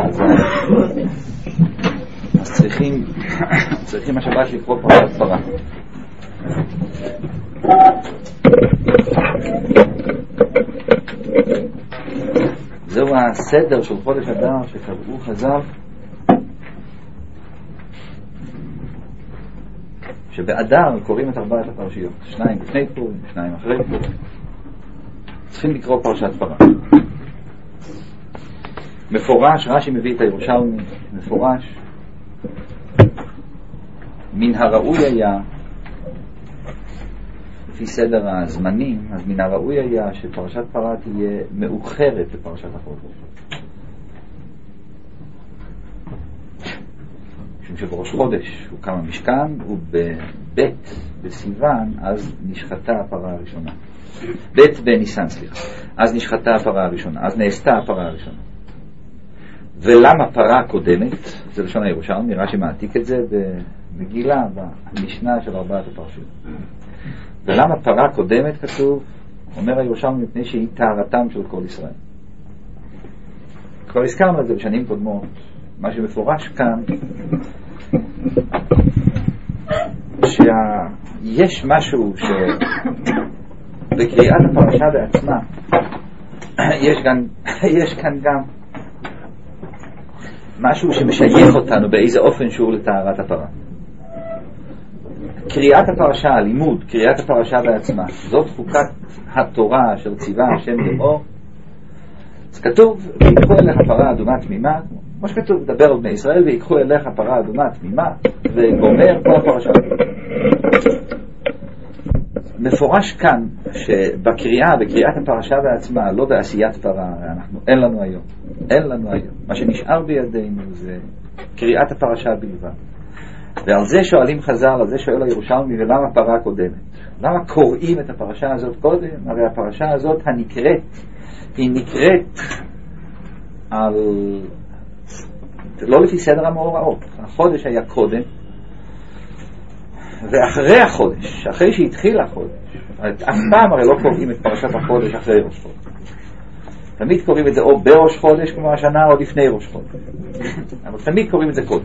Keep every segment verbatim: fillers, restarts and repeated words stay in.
אז, אז צריכים צריכים השבת לקרוא פרשת פרה. זהו הסדר של חודש אדר שקבעו חז"ל, שבאדר קוראים את ארבעת הפרשיות, שניים לפני פורים, שניים אחרי פורים. צריכים לקרוא פרשת פרה. מפורש, רש"י מביא את הירושלמי, מפורש, מן הראוי היה, לפי סדר הזמנים, אז מן הראוי היה שפרשת פרה תהיה מאוחרת לפרשת החודש. משום שבראש חודש הוא קם המשכן, ובבית בסיוון אז נשחטה הפרה הראשונה. בית בניסן, סליחה. אז נשחטה הפרה הראשונה, אז נעשתה הפרה הראשונה. ולמה פרה קודמת? זה לשון הירושלמי, רש"י מעתיק את זה במגילה, במשנה של ארבעת הפרשיות. ולמה פרה קודמת כתוב? אומר הירושלמי, מפני שהיא טהרתם של כל ישראל. כבר הזכרנו את זה בשנים קודמות. מה שמפורש כאן, שיש משהו שבקריאת הפרשה בעצמה יש כאן, יש כאן גם משהו שמשייך אותנו באיזה אופן שהוא לטהרת הפרה. קריאת הפרשה, הלימוד, קריאת הפרשה בעצמה, זאת חוקת התורה אשר ציווה השם לאמור. אז כתוב, ויקחו אליך פרה אדומה תמימה, כמו שכתוב, דבר על בני ישראל, ויקחו אליך פרה אדומה תמימה, ואומר כל הפרשה. מפורש כאן שבקריאה, בקריאת הפרשה בעצמה, לא בעשיית פרה, אנחנו, אין לנו היום, אין לנו היום. מה שנשאר בידינו זה קריאת הפרשה בלבד. ועל זה שואלים חז"ל, על זה שואל הירושלמי, ולמה פרה קודמת? למה קוראים את הפרשה הזאת קודם? הרי הפרשה הזאת הנקראת, היא נקראת על, לא לפי סדר המאורעות. החודש היה קודם, ואחרי החודש, אחרי שהתחיל החודש, אף פעם הרי לא קוראים את פרשת החודש אחרי ראש חודש. תמיד קוראים את זה או בראש חודש כמו השנה או לפני ראש חודש. אבל תמיד קוראים את זה קודם.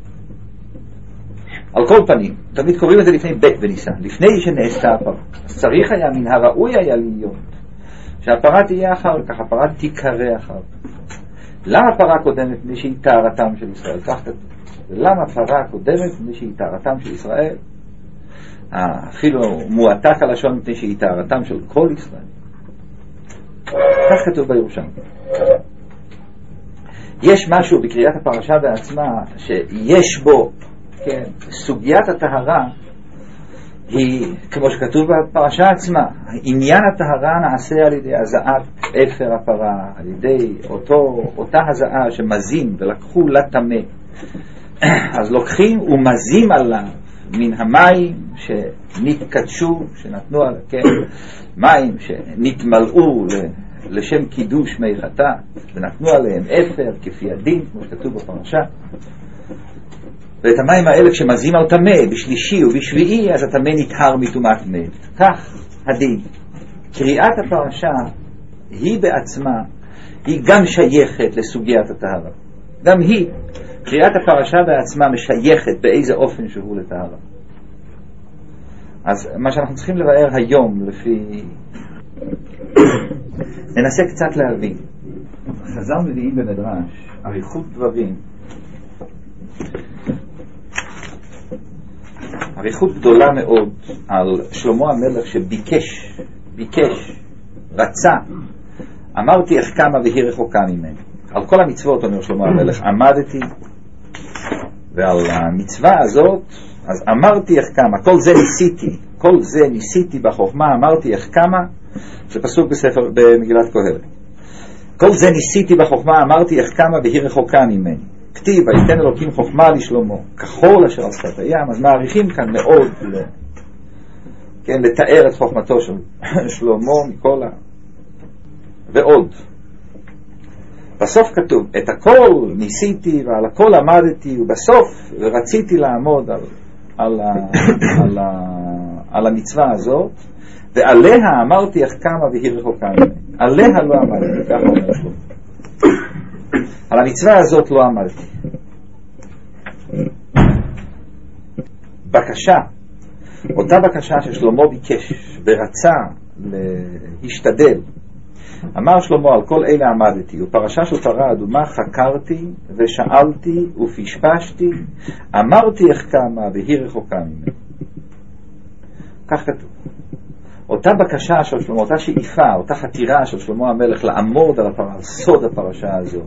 על כל פנים, תמיד קוראים את זה לפני בית בניסן, לפני שנעשתה הפרה. אז צריך היה, מן הראוי היה להיות, שהפרה תהיה אחר כך, הפרה תיקרא אחר כך. למה פרה קודמת? מפני שהיא טהרתם של ישראל. כך כתוב. ולמה פרה קודמת? מפני שהיא טהרתם של ישראל. אפילו מועתק הלשון מפני שהיא טהרתם של כל ישראל. כך כתוב בירושלמי. יש משהו בקריאת הפרשה בעצמה שיש בו, כן, סוגיית הטהרה היא, כמו שכתוב בפרשה עצמה, עניין הטהרה נעשה על ידי הזעת אפר הפרה, על ידי אותו, אותה הזעה שמזים ולקחו לטמא. אז לוקחים ומזים עליו מן המים שנתקדשו, שנתנו על, כן, מים שנתמלאו לשם קידוש מי חטאת, ונתנו עליהם אפר כפי הדין, כמו שכתוב בפרשה. ואת המים האלה כשמזים על טמא בשלישי ובשביעי, אז הטמא נטהר מטומאת מת. כך הדין. קריאת הפרשה היא בעצמה, היא גם שייכת לסוגיית הטהרה. גם היא, קריאת הפרשה בעצמה משייכת באיזה אופן שהוא לטהרה. אז מה שאנחנו צריכים לבאר היום, לפי... ננסה קצת להבין. חז"ל מביאים במדרש, אריכות דברים, אריכות גדולה מאוד על שלמה המלך שביקש, ביקש, רצה, אמרתי איך כמה והיא רחוקה ממני. על כל המצוות, אומר שלמה המלך, עמדתי, ועל המצווה הזאת, אז אמרתי איך כמה, כל זה ניסיתי, כל זה ניסיתי בחוכמה, אמרתי איך כמה, זה פסוק בספר, במגילת קהלת. כל זה ניסיתי בחוכמה, אמרתי איך כמה והיא רחוקה ממני. כתיב, ויתן אלוקים חוכמה לשלמה, כחול אשר על שפת הים. אז מעריכים כאן מאוד, כן, לתאר את חוכמתו של שלמה מכל ה... ועוד. בסוף כתוב, את הכל ניסיתי ועל הכל עמדתי, ובסוף רציתי לעמוד על, על, ה, על, ה, על המצווה הזאת, ועליה אמרתי איך כמה והיא רחוקה ממני. עליה לא עמדתי, ככה אומר שלמה. על המצווה הזאת לא עמדתי. בקשה, אותה בקשה ששלמה ביקש ורצה להשתדל, אמר שלמה, על כל אלה עמדתי, ופרשה של פרה אדומה חקרתי ושאלתי ופשפשתי, אמרתי איך קמה והיא רחוקה ממנו. כך כתוב. אותה בקשה של שלמה, אותה שאיפה, אותה חתירה של שלמה המלך לעמוד על הפרה, על סוד הפרשה הזאת,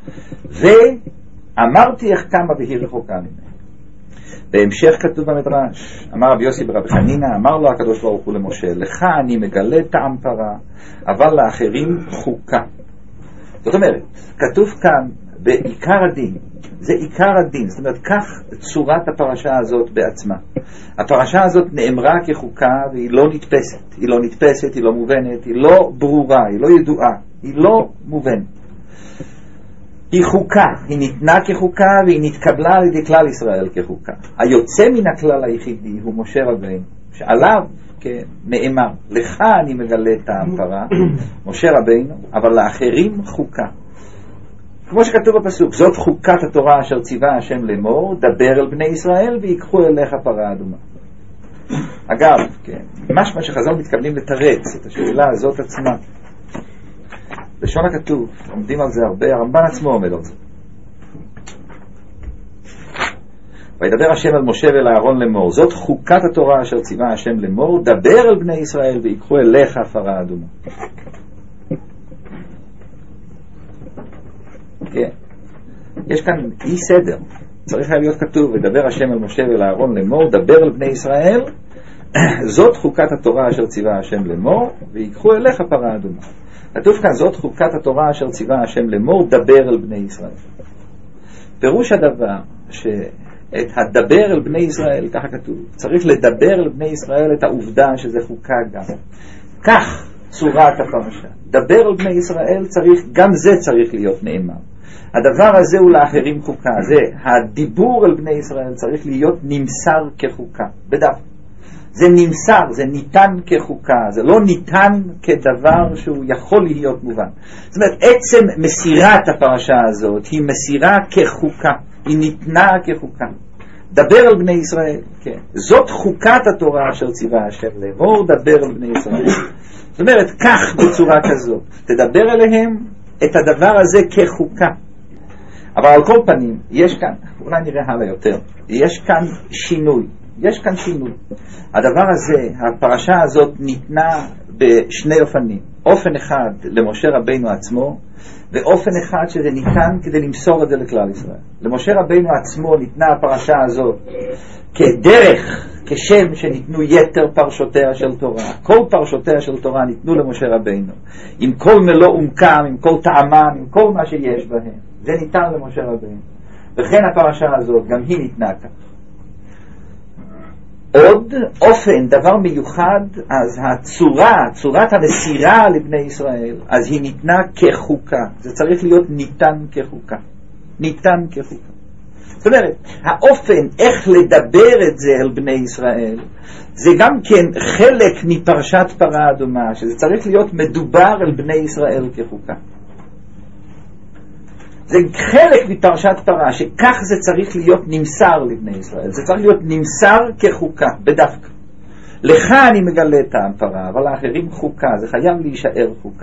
ואמרתי איך קמה והיא רחוקה ממנו. בהמשך כתוב במדרש, אמר רבי יוסי ברבי חנינא, אמר לו הקדוש ברוך הוא למשה, לך אני מגלה טעם פרה, אבל לאחרים חוקה. זאת אומרת, כתוב כאן בעיקר הדין, זה עיקר הדין, זאת אומרת, כך צורת הפרשה הזאת בעצמה. הפרשה הזאת נאמרה כחוקה והיא לא נתפסת, היא לא נתפסת, היא לא מובנת, היא לא ברורה, היא לא ידועה, היא לא מובנת. היא חוקה, היא ניתנה כחוקה והיא נתקבלה על ידי כלל ישראל כחוקה. היוצא מן הכלל היחידי הוא משה רבינו, שעליו נאמר, לך אני מגלה טעם פרה, משה רבינו, אבל לאחרים חוקה. כמו שכתוב בפסוק, זאת חוקת התורה אשר ציווה השם לאמור, דבר אל בני ישראל ויקחו אליך פרה אדומה. אגב, כן, משמע שחז"ל מתכוונים לתרץ את השאלה הזאת עצמה. לשון הכתוב, עומדים על זה הרבה, הרמב"ן עצמו עומד על זה. וידבר השם על משה ואל אהרון לאמור, זאת חוקת התורה אשר ציווה השם לאמור, דבר אל בני ישראל ויקחו אליך פרה אדומה. כן. יש כאן אי סדר. צריך היה להיות כתוב, ודבר השם על משה ואל אהרון לאמור, דבר אל בני ישראל, זאת חוקת התורה אשר ציווה השם לאמור, ויקחו אליך פרה אדומה. כתוב כאן, זאת חוקת התורה אשר ציווה השם לאמור, דבר אל בני ישראל. פירוש הדבר, שאת הדבר אל בני ישראל, ככה כתוב, צריך לדבר אל בני ישראל את העובדה שזה חוקה גם. כך צורת הפרשה. דבר אל בני ישראל צריך, גם זה צריך להיות נאמר. הדבר הזה הוא לאחרים חוקה. זה, הדיבור אל בני ישראל צריך להיות נמסר כחוקה. בדף. זה נמסר, זה ניתן כחוקה, זה לא ניתן כדבר שהוא יכול להיות מובן. זאת אומרת, עצם מסירת הפרשה הזאת היא מסירה כחוקה, היא ניתנה כחוקה. דבר על בני ישראל, כן. זאת חוקת התורה אשר ציווה השם לאמור, דבר על בני ישראל. זאת אומרת, כך בצורה כזאת, תדבר אליהם את הדבר הזה כחוקה. אבל על כל פנים, יש כאן, אולי נראה הלאה יותר, יש כאן שינוי. יש כאן שינוי. הדבר הזה, הפרשה הזאת ניתנה בשני אופנים. אופן אחד למשה רבינו עצמו, ואופן אחד שזה ניתן כדי למסור את זה לכלל ישראל. למשה רבינו עצמו ניתנה הפרשה הזאת כדרך, כשם שניתנו יתר פרשותיה של תורה. כל פרשותיה של תורה ניתנו למשה רבינו, עם כל מלוא עומקם, עם כל טעמם, עם כל מה שיש בהם. זה ניתן למשה רבינו. וכן הפרשה הזאת, גם היא ניתנה כך. עוד אופן, דבר מיוחד, אז הצורה, צורת המסירה לבני ישראל, אז היא ניתנה כחוקה. זה צריך להיות ניתן כחוקה. ניתן כחוקה. זאת אומרת, האופן איך לדבר את זה אל בני ישראל, זה גם כן חלק מפרשת פרה אדומה, שזה צריך להיות מדובר אל בני ישראל כחוקה. זה חלק מפרשת פרה, שכך זה צריך להיות נמסר לבני ישראל. זה צריך להיות נמסר כחוקה, בדווקא. לך אני מגלה טעם פרה, אבל לאחרים חוקה, זה חייב להישאר חוקה.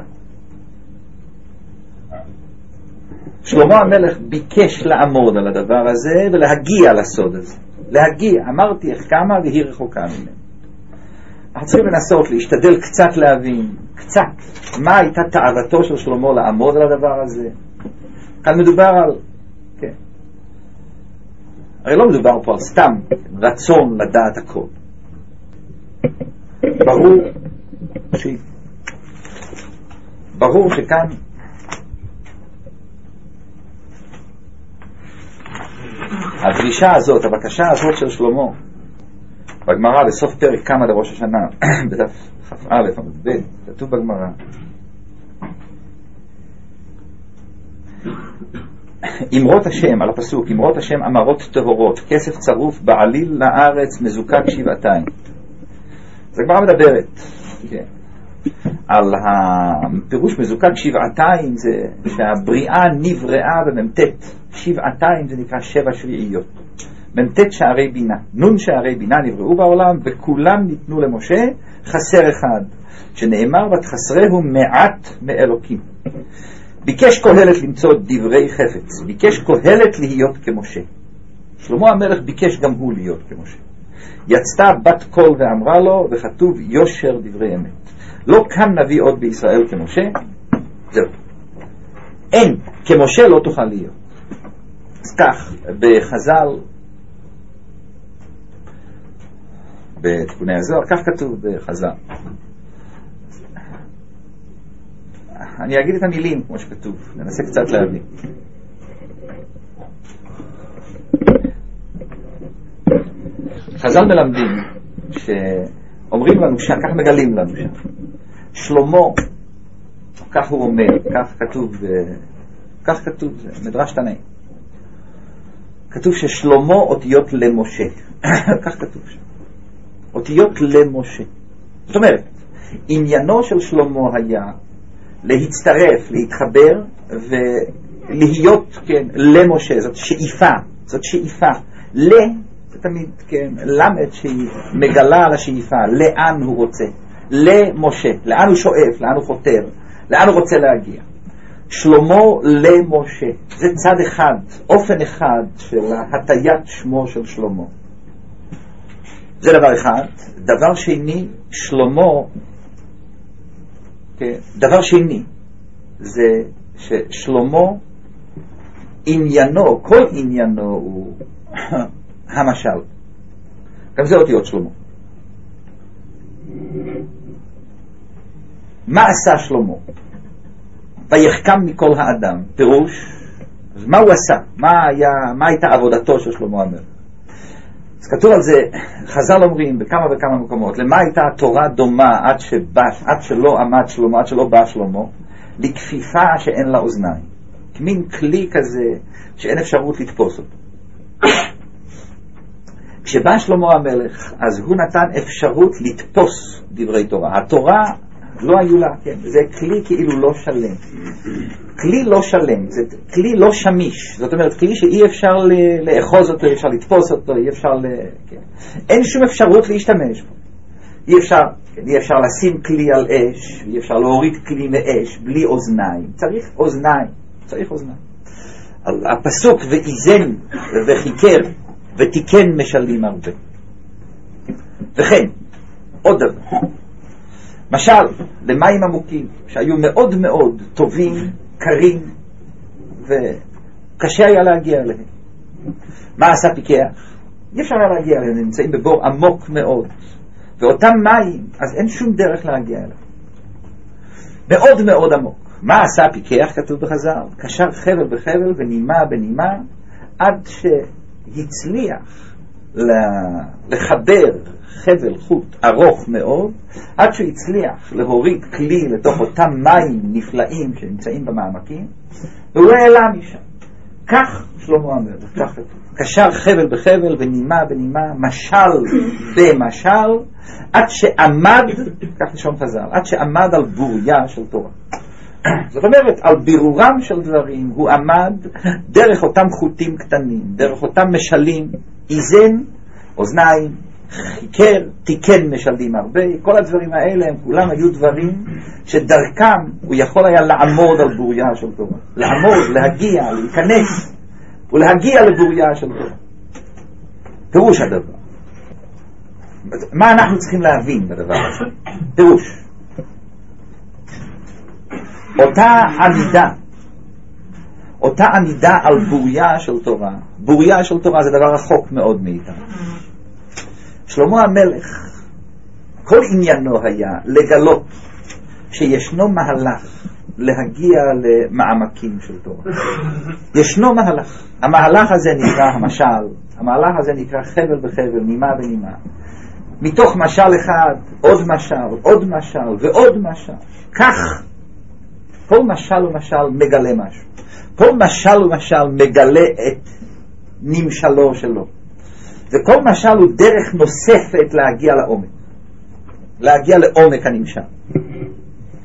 שלמה המלך ביקש לעמוד על הדבר הזה ולהגיע לסוד הזה. להגיע, אמרתי איך כמה והיא רחוקה ממנו. אנחנו צריכים לנסות, להשתדל קצת להבין, קצת, מה הייתה תאוותו של שלמה לעמוד על הדבר הזה. כאן מדובר על, כן, הרי לא מדובר פה על סתם רצון לדעת הכל. ברור ש... ברור שכאן הדרישה הזאת, הבקשה הזאת של שלמה בגמרא בסוף פרק כמה לראש השנה בדף כ"א עמוד ב' כתוב בגמרא, אמרות השם, על הפסוק, אמרות השם אמרות טהורות, כסף צרוף בעליל לארץ מזוקק שבעתיים. זה כבר מדברת, כן. על הפירוש מזוקק שבעתיים, זה שהבריאה נבראה בממתת. שבעתיים זה נקרא שבע שביעיות. ממתת שערי בינה, נון שערי בינה נבראו בעולם, וכולם ניתנו למשה, חסר אחד, שנאמר ותחסרהו מעט מאלוקים. ביקש קהלת למצוא דברי חפץ, ביקש קהלת להיות כמשה. שלמה המלך ביקש גם הוא להיות כמשה. יצתה בת קול ואמרה לו, וכתוב יושר דברי אמת. לא קם נביא עוד בישראל כמשה, זהו. אין, כמשה לא תוכל להיות. אז כך, בחז"ל, בתיקוני הזוהר, כך כתוב בחז"ל. אני אגיד את המילים כמו שכתוב, ננסה קצת להבין. חז"ל מלמדים שאומרים לנו שם, כך מגלים לנו שם, שלמה, כך הוא אומר, כך כתוב, כך כתוב, זה מדרש תנאי, כתוב ששלמה אותיות למשה. כך כתוב שם, אותיות למשה. זאת אומרת, עניינו של שלמה היה להצטרף, להתחבר ולהיות, כן, למשה. זאת שאיפה, זאת שאיפה. ל, זה תמיד, כן, למד שהיא מגלה על השאיפה, לאן הוא רוצה, למשה, לאן הוא שואף, לאן הוא חותר, לאן הוא רוצה להגיע. שלמה למשה, זה צד אחד, אופן אחד של הטיית שמו של שלמה. זה דבר אחד. דבר שני, שלמה, כן, דבר שני זה ששלמה עניינו, כל עניינו הוא המשל. גם זה אותיות שלמה. מה עשה שלמה? ויחכם מכל האדם. פירוש, אז מה הוא עשה? מה היה, מה הייתה עבודתו של שלמה המלך? אז כתוב על זה, חז"ל אומרים בכמה וכמה מקומות, למה הייתה התורה דומה עד שבא, עד שלא עמד שלמה, עד שלא בא שלמה? לכפיפה שאין לה אוזניים. כמין כלי כזה שאין אפשרות לתפוס אותו. כשבא שלמה המלך, אז הוא נתן אפשרות לתפוס דברי תורה. התורה לא היו לה, כן, זה כלי כאילו לא שלם. כלי לא שלם, זה כלי לא שמיש. זאת אומרת, כלי שאי אפשר לאחוז אותו, אי אפשר לתפוס אותו, אי אפשר ל... כן. אין שום אפשרות להשתמש בו. אי אפשר, כן, אי אפשר לשים כלי על אש, אי אפשר להוריד כלי מאש בלי אוזניים. צריך אוזניים, צריך אוזניים. הפסוק ואיזן וחיכר ותיקן משלים הרבה. וכן, עוד דבר. משל, למים עמוקים שהיו מאוד מאוד טובים, קרים, וקשה היה להגיע אליהם. מה עשה פיקח? אי אפשר היה להגיע אליהם, הם נמצאים בבור עמוק מאוד, ואותם מים, אז אין שום דרך להגיע אליהם. מאוד מאוד עמוק. מה עשה פיקח? כתוב בחז"ל, קשר חבל בחבל ונימה בנימה, עד שהצליח לחבר חבל חוט ארוך מאוד, עד שהוא הצליח להוריד כלי לתוך אותם מים נפלאים שנמצאים במעמקים, והוא העלה משם. כך שלמה המלך, כך כתוב. קשר חבל בחבל ונימה בנימה, משל במשל, עד שעמד, כך לשון חז"ל, עד שעמד על בוריה של תורה. זאת אומרת, על בירורם של דברים הוא עמד דרך אותם חוטים קטנים, דרך אותם משלים, איזן, אוזניים, חיכר, תיקן משלים הרבה. כל הדברים האלה הם כולם היו דברים שדרכם הוא יכול היה לעמוד על בוריה של תורה, לעמוד, להגיע, להיכנס ולהגיע לבוריה של תורה. פירוש הדבר, מה אנחנו צריכים להבין בדבר הזה? פירוש, אותה עמידה, אותה עמידה על בוריה של תורה. בוריה של תורה זה דבר רחוק מאוד מאיתנו. שלמה המלך, כל עניינו היה לגלות שישנו מהלך להגיע למעמקים של תורה. ישנו מהלך. המהלך הזה נקרא המשל, המהלך הזה נקרא חבל בחבל, נימה בנימה. מתוך משל אחד, עוד משל, עוד משל ועוד משל. כך, כל משל ומשל מגלה משהו. כל משל ומשל מגלה את נמשלו שלו. וכל משל הוא דרך נוספת להגיע לעומק. להגיע לעומק הנמשל.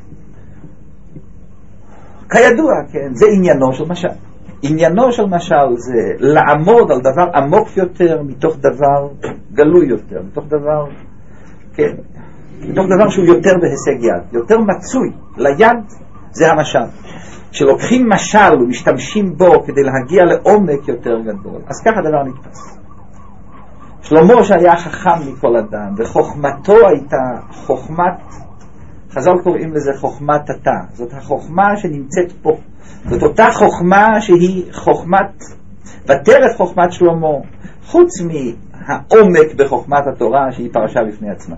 כידוע, כן, זה עניינו של משל. עניינו של משל זה לעמוד על דבר עמוק יותר מתוך דבר גלוי יותר, מתוך דבר, כן, מתוך דבר שהוא יותר בהישג יד, יותר מצוי ליד, זה המשל. כשלוקחים משל ומשתמשים בו כדי להגיע לעומק יותר גדול, אז ככה הדבר נתפס. שלמה שהיה חכם מכל אדם, וחוכמתו הייתה חוכמת, חז"ל קוראים לזה חוכמת התא, זאת החוכמה שנמצאת פה, זאת אותה חוכמה שהיא חוכמת, ותרף חוכמת שלמה, חוץ מהעומק בחוכמת התורה שהיא פרשה בפני עצמה.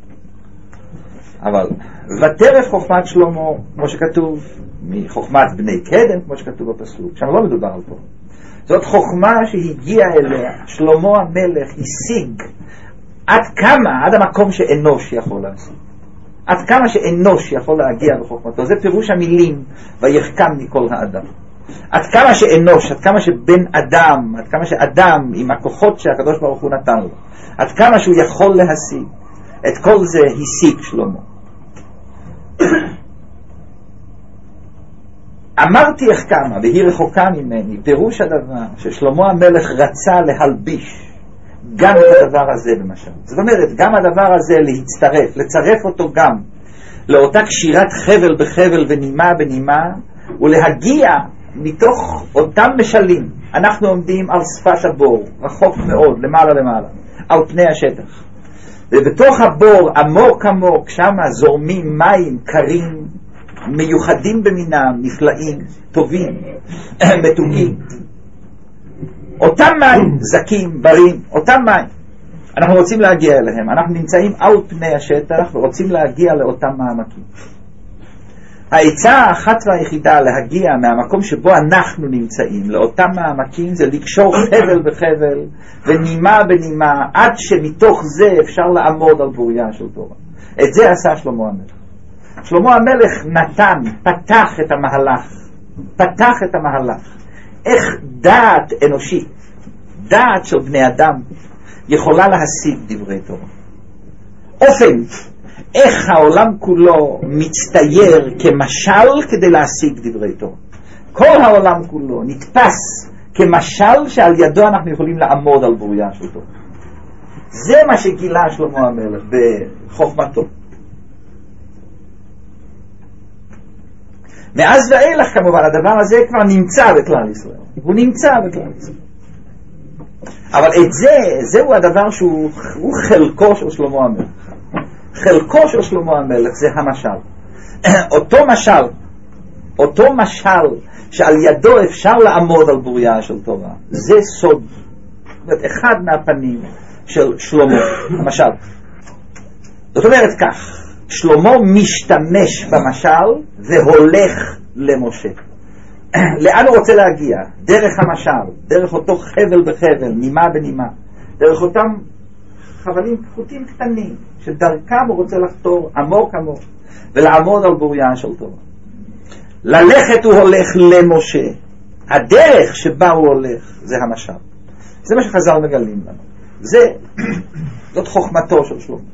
אבל ותרף חוכמת שלמה, כמו שכתוב, מחוכמת בני קדם, כמו שכתוב בפסוק, שם לא מדובר על פה. זאת חוכמה שהגיעה אליה, שלמה המלך השיג עד כמה, עד המקום שאנוש יכול להשיג. עד כמה שאנוש יכול להגיע בחוכמתו. זה פירוש המילים, ויחכם מכל האדם. עד כמה שאנוש, עד כמה שבן אדם, עד כמה שאדם עם הכוחות שהקדוש ברוך הוא נתן לו, עד כמה שהוא יכול להשיג, את כל זה השיג שלמה. אמרתי איך כמה, והיא רחוקה ממני, פירוש הדבר ששלמה המלך רצה להלביש גם את הדבר הזה במשל. זאת אומרת, גם הדבר הזה להצטרף, לצרף אותו גם לאותה קשירת חבל בחבל ונימה בנימה, ולהגיע מתוך אותם משלים. אנחנו עומדים על שפת הבור, רחוק מאוד, למעלה למעלה, על פני השטח. ובתוך הבור, עמוק עמוק, שם זורמים מים קרים, מיוחדים במינם, נפלאים, טובים, מתוקים. אותם מים, זקים, ברים, אותם מים. אנחנו רוצים להגיע אליהם. אנחנו נמצאים על פני השטח ורוצים להגיע לאותם מעמקים. העצה האחת והיחידה להגיע מהמקום שבו אנחנו נמצאים לאותם מעמקים זה לקשור חבל בחבל ונימה בנימה עד שמתוך זה אפשר לעמוד על בוריה של תורה. את זה עשה שלמה המלך. שלמה המלך נתן, פתח את המהלך, פתח את המהלך. איך דעת אנושית, דעת של בני אדם, יכולה להשיג דברי תורה. אופן, איך העולם כולו מצטייר כמשל כדי להשיג דברי תורה. כל העולם כולו נתפס כמשל שעל ידו אנחנו יכולים לעמוד על בוריה של תורה. זה מה שגילה שלמה המלך בחוכמתו. מאז ואילך כמובן הדבר הזה כבר נמצא בכלל ישראל. הוא נמצא בכלל ישראל. אבל את זה, זהו הדבר שהוא חלקו של שלמה המלך. חלקו של שלמה המלך זה המשל. אותו משל, אותו משל שעל ידו אפשר לעמוד על בוריה של תורה. זה סוד. זאת אומרת, אחד מהפנים של שלמה, המשל. זאת אומרת כך, שלמה משתמש במשל והולך למשה. לאן הוא רוצה להגיע? דרך המשל, דרך אותו חבל בחבל, נימה בנימה, דרך אותם חבלים פחותים קטנים שדרכם הוא רוצה לחתור עמוק עמוק ולעמוד על בוריה של תורה. ללכת הוא הולך למשה. הדרך שבה הוא הולך זה המשל. זה מה שחז"ל מגלים לנו. זה, זאת חוכמתו של שלמה.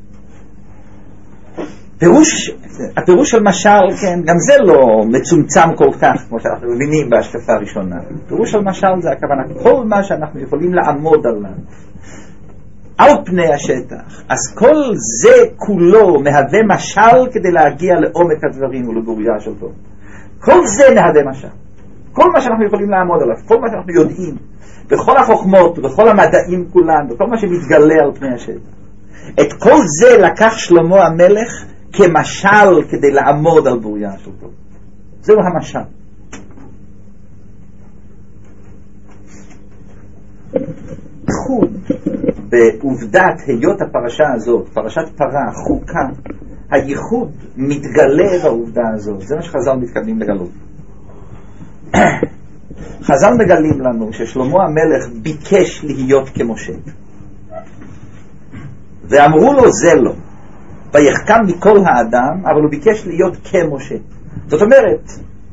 פירוש, הפירוש של משל, כן, גם זה לא מצומצם כל כך כמו שאנחנו מבינים בהשקפה הראשונה. פירוש של משל זה הכוונה, כל מה שאנחנו יכולים לעמוד עליו על פני השטח, אז כל זה כולו מהווה משל כדי להגיע לעומק הדברים ולבוריה של טוב. כל זה מהווה משל. כל מה שאנחנו יכולים לעמוד עליו, כל מה שאנחנו יודעים, בכל החוכמות, בכל המדעים כולן, בכל מה שמתגלה על פני השטח. את כל זה לקח שלמה המלך כמשל כדי לעמוד על בוריה של טוב. זהו המשל. חוד בעובדת היות הפרשה הזאת, פרשת פרה, חוקה, הייחוד מתגלה בעובדה הזאת. זה מה שחז"ל מתכוונים לגלות. חז"ל מגלים לנו ששלמה המלך ביקש להיות כמשה, ואמרו לו זה לא, ויחכם מכל האדם, אבל הוא ביקש להיות כמשה. זאת אומרת,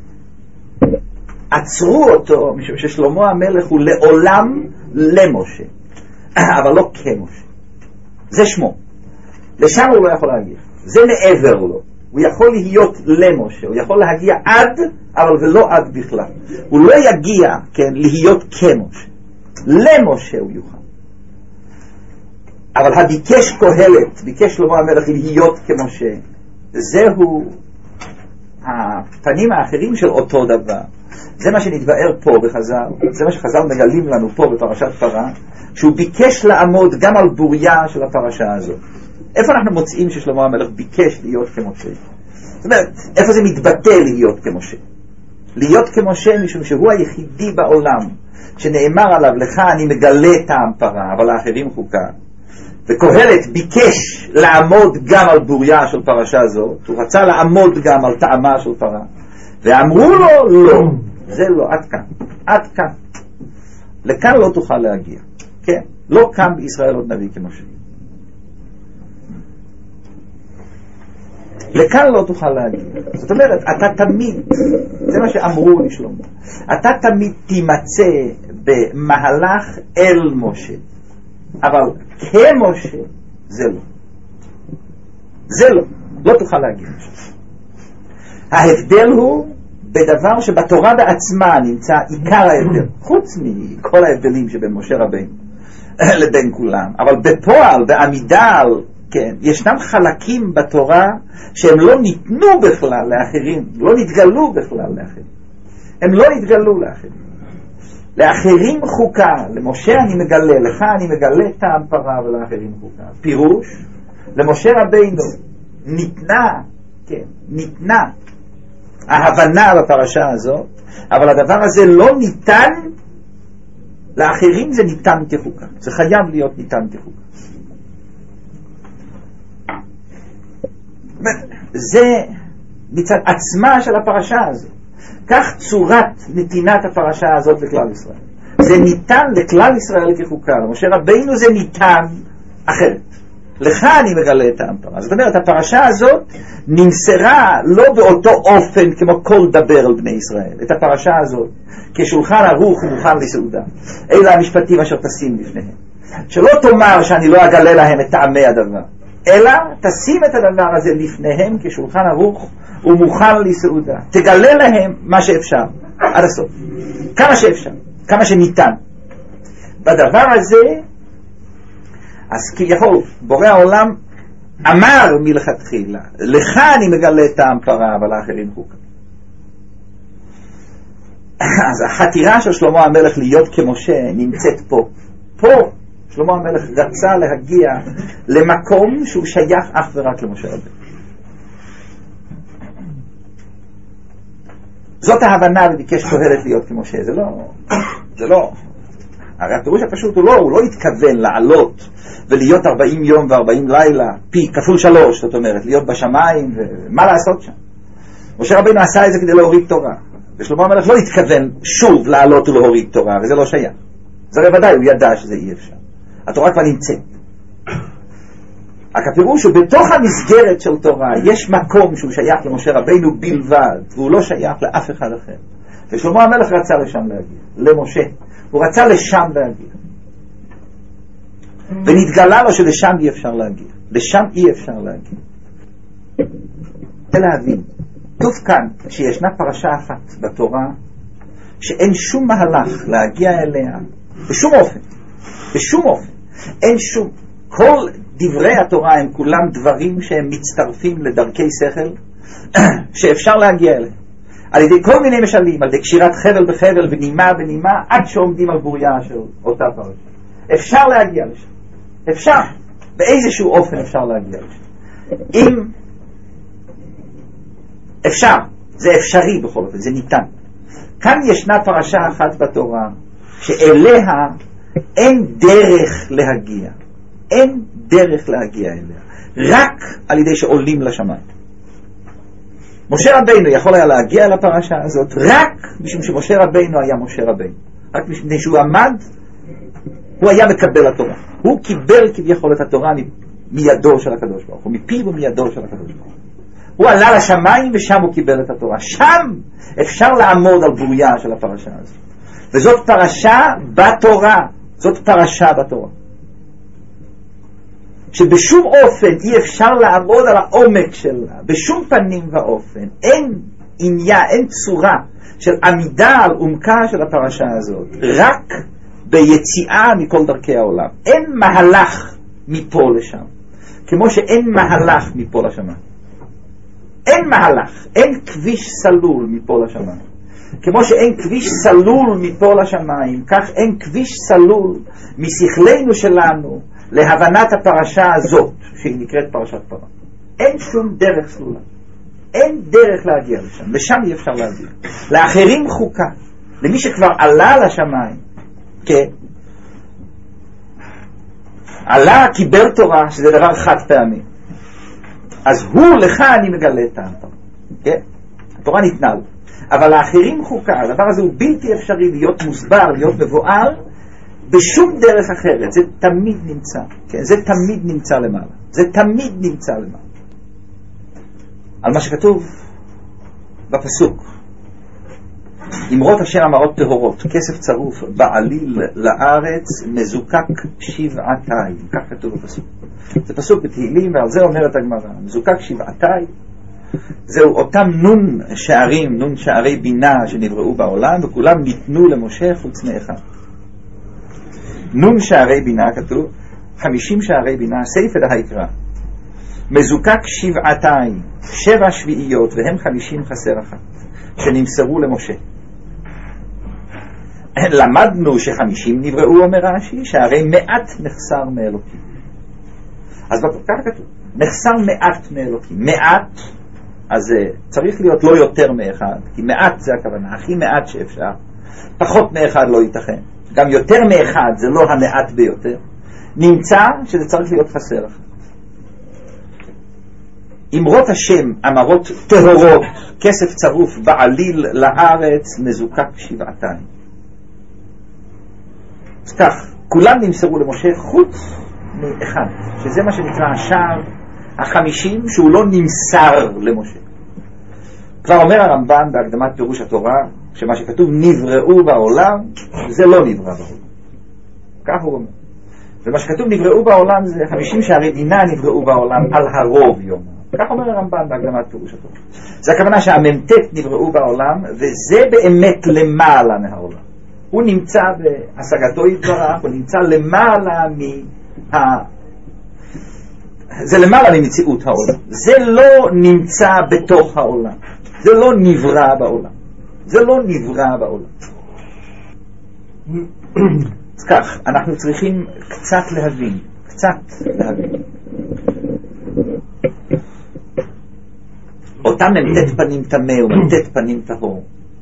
עצרו אותו משום ששלמה המלך הוא לעולם למשה, אבל לא כמשה. זה שמו, לשם הוא לא יכול להגיע, זה מעבר לו. הוא יכול להיות למשה, הוא יכול להגיע עד, אבל ולא עד בכלל. הוא לא יגיע, כן, להיות כמשה. למשה הוא יוכל. אבל הביקש קהלת, ביקש שלמה המלך להיות כמשה, זהו הפנים האחרים של אותו דבר. זה מה שנתבאר פה בחז"ל, זה מה שחז"ל מגלים לנו פה בפרשת פרה, שהוא ביקש לעמוד גם על בוריה של הפרשה הזאת. איפה אנחנו מוצאים ששלמה המלך ביקש להיות כמשה? זאת אומרת, איפה זה מתבטא להיות כמשה? להיות כמשה משום שהוא היחידי בעולם שנאמר עליו, לך אני מגלה טעם פרה, אבל האחרים חוקה. וקהלת ביקש לעמוד גם על בוריה של פרשה הזאת, הוא רצה לעמוד גם על טעמה של פרה, ואמרו לו לא, זה לא, עד כאן, עד כאן. לכאן לא תוכל להגיע, כן? לא קם בישראל עוד נביא כמשה. לכאן לא תוכל להגיע. זאת אומרת, אתה תמיד, זה מה שאמרו לשלמה, אתה תמיד תימצא במהלך אל משה, אבל כמשה זה לא. זה לא. לא תוכל להגיע. ההבדל הוא בדבר שבתורה בעצמה נמצא עיקר ההבדל, חוץ מכל ההבדלים שבין משה רבינו לבין כולם. אבל בפועל, בעמידה, כן, ישנם חלקים בתורה שהם לא ניתנו בכלל לאחרים, לא נתגלו בכלל לאחרים. הם לא נתגלו לאחרים. לאחרים חוקה, למשה אני מגלה, לך אני מגלה טעם פרה ולאחרים חוקה. פירוש, למשה רבינו ניתנה, כן, ניתנה ההבנה בפרשה הזאת, אבל הדבר הזה לא ניתן, לאחרים זה ניתן כחוקה. זה חייב להיות ניתן כחוקה. זה מצד עצמה של הפרשה הזאת. כך צורת נתינת הפרשה הזאת לכלל ישראל. זה ניתן לכלל ישראל כחוקה. למשה רבינו זה ניתן אחרת. לך אני מגלה את הפרה. זאת אומרת, הפרשה הזאת נמסרה לא באותו אופן כמו כל דבר על בני ישראל. את הפרשה הזאת, כשולחן ערוך ומוכן לסעודה. אלה המשפטים אשר תשים לפניהם. שלא תאמר שאני לא אגלה להם את טעמי הדבר, אלא תשים את הדבר הזה לפניהם כשולחן ערוך ומוכן לסעודה. תגלה להם מה שאפשר, עד הסוף. כמה שאפשר, כמה שניתן. בדבר הזה, אז כביכול, בורא העולם אמר מלכתחילה, לך אני מגלה טעם פרה, אבל האחרים חוקה. אז החתירה של שלמה המלך להיות כמשה נמצאת פה. פה שלמה המלך רצה להגיע למקום שהוא שייך אך ורק למשה רבינו. זאת ההבנה, וביקש קהלת להיות כמשה. זה לא, זה לא. הרי הפירוש הפשוט הוא לא, הוא לא התכוון לעלות ולהיות ארבעים יום וארבעים לילה, פי כפול שלוש, זאת אומרת, להיות בשמיים, ומה לעשות שם? משה רבינו עשה את זה כדי להוריד תורה, ושלמה המלך לא התכוון שוב לעלות ולהוריד תורה, וזה לא שייך. זה בוודאי, הוא ידע שזה אי אפשר. התורה כבר נמצאת. רק הפירוש הוא בתוך המסגרת של תורה יש מקום שהוא שייך למשה רבינו בלבד, והוא לא שייך לאף אחד אחר. ושלמה המלך רצה לשם להגיע, למשה. הוא רצה לשם להגיע. ונתגלה לו שלשם אי אפשר להגיע. לשם אי אפשר להגיע. זה להבין. טוב כאן שישנה פרשה אחת בתורה שאין שום מהלך להגיע אליה בשום אופן. בשום אופן. אין שום. כל דברי התורה הם כולם דברים שהם מצטרפים לדרכי שכל שאפשר להגיע אליהם. על ידי כל מיני משלים, על ידי קשירת חבל בחבל ונימה בנימה, עד שעומדים על בוריה של אותה פרשה. אפשר להגיע לשם. אפשר. באיזשהו אופן אפשר להגיע לשם. אם אפשר, זה אפשרי בכל אופן, זה ניתן. כאן ישנה פרשה אחת בתורה, שאליה אין דרך להגיע. אין דרך להגיע אליה. רק על ידי שעולים לשמיים. משה רבינו יכול היה להגיע אל הפרשה הזאת רק משום שמשה רבינו היה משה רבינו. רק משום שהוא עמד, הוא היה מקבל התורה. הוא קיבל כביכול את התורה מידו של הקדוש ברוך הוא, מפיו ומידו של הקדוש ברוך הוא. הוא עלה לשמיים ושם הוא קיבל את התורה. שם אפשר לעמוד על בוריה של הפרשה הזאת. וזאת פרשה בתורה. זאת פרשה בתורה. שבשום אופן אי אפשר לעמוד על העומק שלה, בשום פנים ואופן. אין עניין, אין צורה של עמידה על עומקה של הפרשה הזאת, רק ביציאה מכל דרכי העולם. אין מהלך מפה לשם, כמו שאין מהלך מפה לשמיים. אין מהלך, אין כביש סלול מפה לשמיים. כמו שאין כביש סלול מפה לשמיים, כך אין כביש סלול משכלנו שלנו להבנת הפרשה הזאת, שהיא נקראת פרשת פרה. אין שום דרך סלולה. אין דרך להגיע לשם, ושם אי אפשר להגיע. לאחרים חוקה, למי שכבר עלה לשמיים, כן, עלה, קיבל תורה, שזה דבר חד פעמי. אז הוא, לך אני מגלה את התורה. כן? התורה ניתנה לו. אבל לאחרים חוקה, הדבר הזה הוא בלתי אפשרי להיות מוסבר, להיות מבואר, בשום דרך אחרת. זה תמיד נמצא. כן? זה תמיד נמצא למעלה. זה תמיד נמצא למעלה. על מה שכתוב בפסוק. אמרות השם אמרות טהורות, כסף צרוף בעליל לארץ, מזוקק שבעתיים. כך כתוב בפסוק. זה פסוק בתהילים, ועל זה אומרת הגמרא. מזוקק שבעתיים. זהו אותם נון שערים, נון שערי בינה שנבראו בעולם, וכולם ניתנו למשה חוץ מאחד. נון שערי בינה כתוב, חמישים שערי בינה, סייפא דהיקרא. מזוקק שבעתיים, שבע שביעיות, והם חמישים חסר אחת, שנמסרו למשה. למדנו שחמישים נבראו, אומר רש"י, שהרי מעט נחסר מאלוקים. אז בפרקה כתוב, נחסר מעט מאלוקים. מעט, אז צריך להיות לא יותר מאחד, כי מעט זה הכוונה, הכי מעט שאפשר. פחות מאחד לא ייתכן. גם יותר מאחד זה לא המעט ביותר. נמצא שזה צריך להיות חסר אחת. אמרות השם אמרות טהורות, כסף צרוף בעליל לארץ, מזוקק שבעתיים. אז כך, כולם נמסרו למשה חוץ מאחד, שזה מה שנקרא השער החמישים, שהוא לא נמסר למשה. כבר אומר הרמב"ן בהקדמת פירוש התורה, שמה שכתוב נבראו בעולם, זה לא נברא בעולם. כך הוא אומר. ומה שכתוב נבראו בעולם זה חמישים שערי בינה נבראו בעולם על הרוב יום. כך אומר הרמב"ן בהקדמת פירוש התורה. זה הכוונה שהמ"ט נבראו בעולם, וזה באמת למעלה מהעולם. הוא נמצא בהשגתו יתברך, הוא נמצא למעלה מה... זה למעלה ממציאות העולם. זה לא נמצא בתוך העולם. זה לא נברא בעולם. זה לא נברא בעולם. אז כך, אנחנו צריכים קצת להבין, קצת להבין. אותם מ"ט פנים טמא ומ"ט פנים טהור.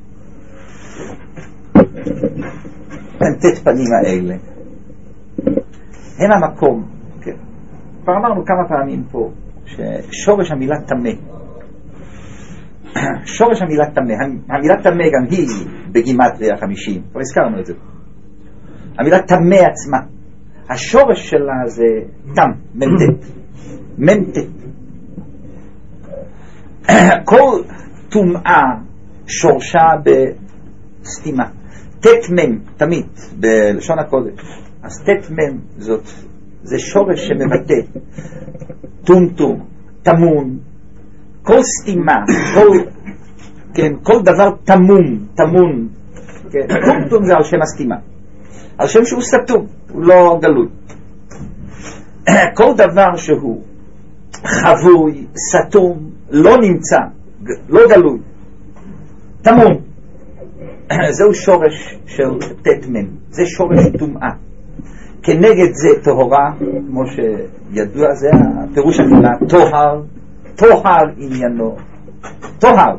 מ"ט פנים האלה הם המקום, כן. כבר אמרנו כמה פעמים פה ששורש המילה טמא, שורש המילה טמא, המילה טמא גם היא בגימטריה חמישים, כבר הזכרנו את זה. המילה טמא עצמה, השורש שלה זה תם, מ"ט, מ"ט. כל טומאה שורשה בסתימה. תת מם, תמיד, בלשון הקודש. אז תת מם זאת, זה שורש שמבטא טומטום, תמון, כל סתימה, כל, כן, כל דבר תמון, תמון. כן, טומטום זה על שם הסתימה. על שם שהוא סתום, הוא לא גלוי. כל דבר שהוא חבוי, סתום, לא נמצא, לא גלוי, תמון. זהו שורש של תת מם, זה שורש טומאה. כנגד זה טהורה, כמו שידוע, זה הפירוש המילה טוהר, טוהר עניינו, טוהר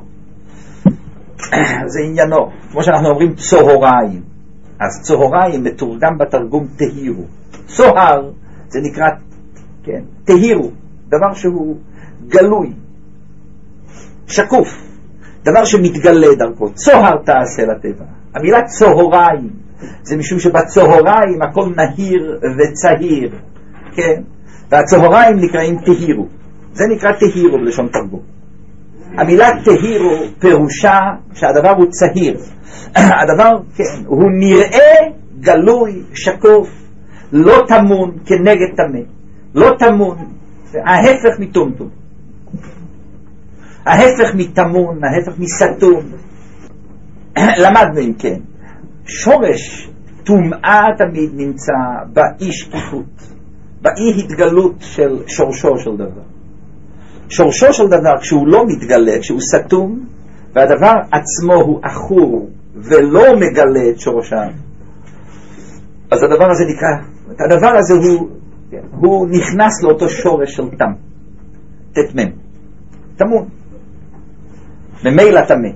זה עניינו, כמו שאנחנו אומרים צהריים. אז צהריים מתורגם בתרגום תהירו. צוהר זה נקרא, כן, תהירו, דבר שהוא גלוי, שקוף, דבר שמתגלה דרכו. צוהר תעשה לטבע. המילה צהריים זה משום שבצהריים הכל נהיר וצהיר, כן? והצהריים נקראים תהירו. זה נקרא תהירו בלשון תרגום. המילה תהירו פירושה שהדבר הוא צהיר. הדבר, כן, הוא נראה גלוי, שקוף, לא תמון כנגד תמה, לא תמון, זה ההפך מטומטום, ההפך מתמון, ההפך מסתום. למדנו אם כן, שורש טומאה תמיד נמצא באי שקיפות, באי התגלות של שורשו של דבר. שורשו של דבר כשהוא לא מתגלה, כשהוא סתום, והדבר עצמו הוא אחור ולא מגלה את שורשיו, אז הדבר הזה נקרא, הדבר הזה הוא, הוא נכנס לאותו שורש של תם, תתמם, תמון, ממילא תמה.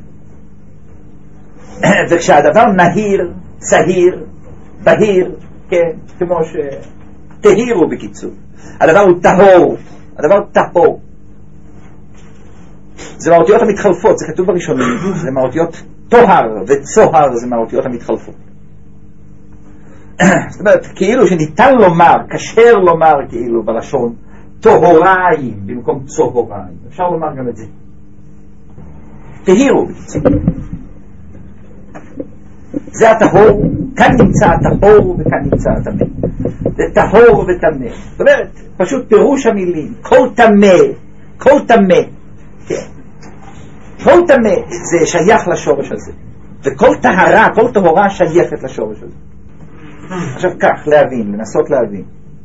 וכשהדבר נהיר, צהיר, בהיר, כן, כמו שתהירו בקיצור, הדבר הוא טהור, הדבר טהור. זה מהאותיות המתחלפות, זה כתוב בראשונים, זה מהאותיות טוהר וצוהר, זה מהאותיות המתחלפות. זאת אומרת, כאילו שניתן לומר, קשר לומר כאילו בלשון, טהוריים במקום צהוריים. אפשר לומר גם את זה. תהירו בקיצור. זה הטהור, כאן נמצא הטהור וכאן נמצא הטמא. זה טהור וטמא. זאת אומרת, פשוט פירוש המילים, כל טמא, כל טמא, כן. כל טמא זה שייך לשורש הזה. וכל טהרה, כל טהורה שייכת לשורש הזה. עכשיו כך, להבין, לנסות להבין.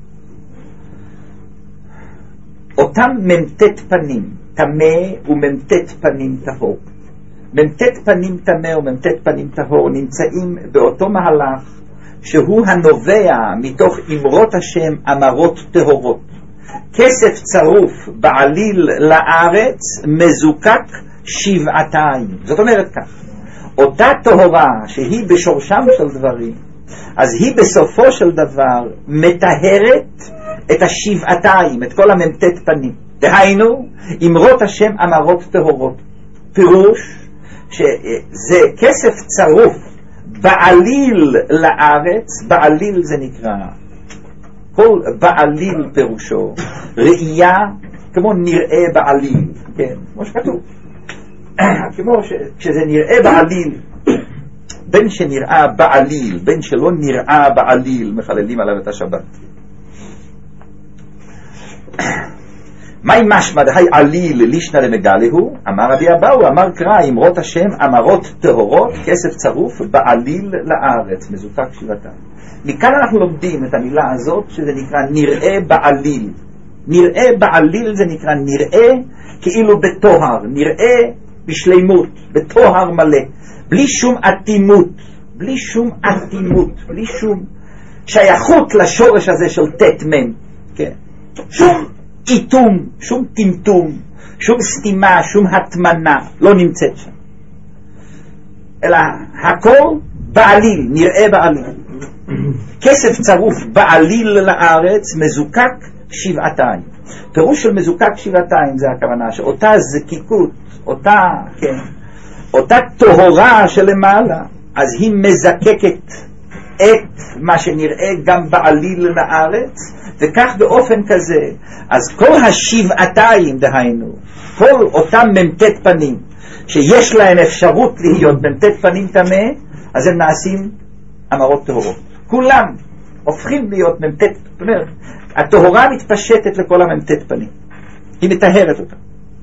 אותם ממתת פנים, טמא וממתת פנים טהור. ממתת פנים טמא וממתת פנים טהור נמצאים באותו מהלך שהוא הנובע מתוך אמרות השם אמרות טהורות. כסף צרוף בעליל לארץ מזוקק שבעתיים. זאת אומרת כך, אותה טהורה שהיא בשורשם של דברים, אז היא בסופו של דבר מטהרת את השבעתיים, את כל הממתת פנים. דהיינו, אמרות השם אמרות טהורות. פירוש שזה כסף צרוף בעליל לארץ, בעליל זה נקרא, כל בעליל פירושו ראייה כמו נראה בעליל, כן, כמו שכתוב. כמו שזה נראה בעליל, בין שנראה בעליל, בין שלא נראה בעליל, מחללים עליו את השבת. מהי משמע דהי עליל לישנא למגלהו? אמר רבי אבאו, אמר קרא אמרות השם אמרות טהורות, כסף צרוף בעליל לארץ, מזוקק שבעתיים. מכאן אנחנו לומדים את המילה הזאת שזה נקרא נראה בעליל. נראה בעליל זה נקרא נראה כאילו בטוהר, נראה בשלימות, בטוהר מלא, בלי שום אטימות, בלי שום אטימות, בלי שום שייכות לשורש הזה של תת מן, כן? שום איתום, שום טמטום, שום סתימה, שום התמנה לא נמצאת שם, אלא הכל בעליל, נראה בעליל. כסף צרוף בעליל לארץ מזוקק שבעתיים. פירוש של מזוקק שבעתיים זה הכוונה שאותה זקיקות, אותה, כן, אותה טהורה שלמעלה, אז היא מזקקת את מה שנראה גם בעליל לארץ, וכך באופן כזה, אז כל השבעתיים, דהיינו, כל אותם ממתת פנים, שיש להם אפשרות להיות ממתת פנים טמא, אז הם נעשים אמרות טהורות. כולם הופכים להיות ממתת, זאת אומרת, הטהורה מתפשטת לכל הממתת פנים. היא מטהרת אותה.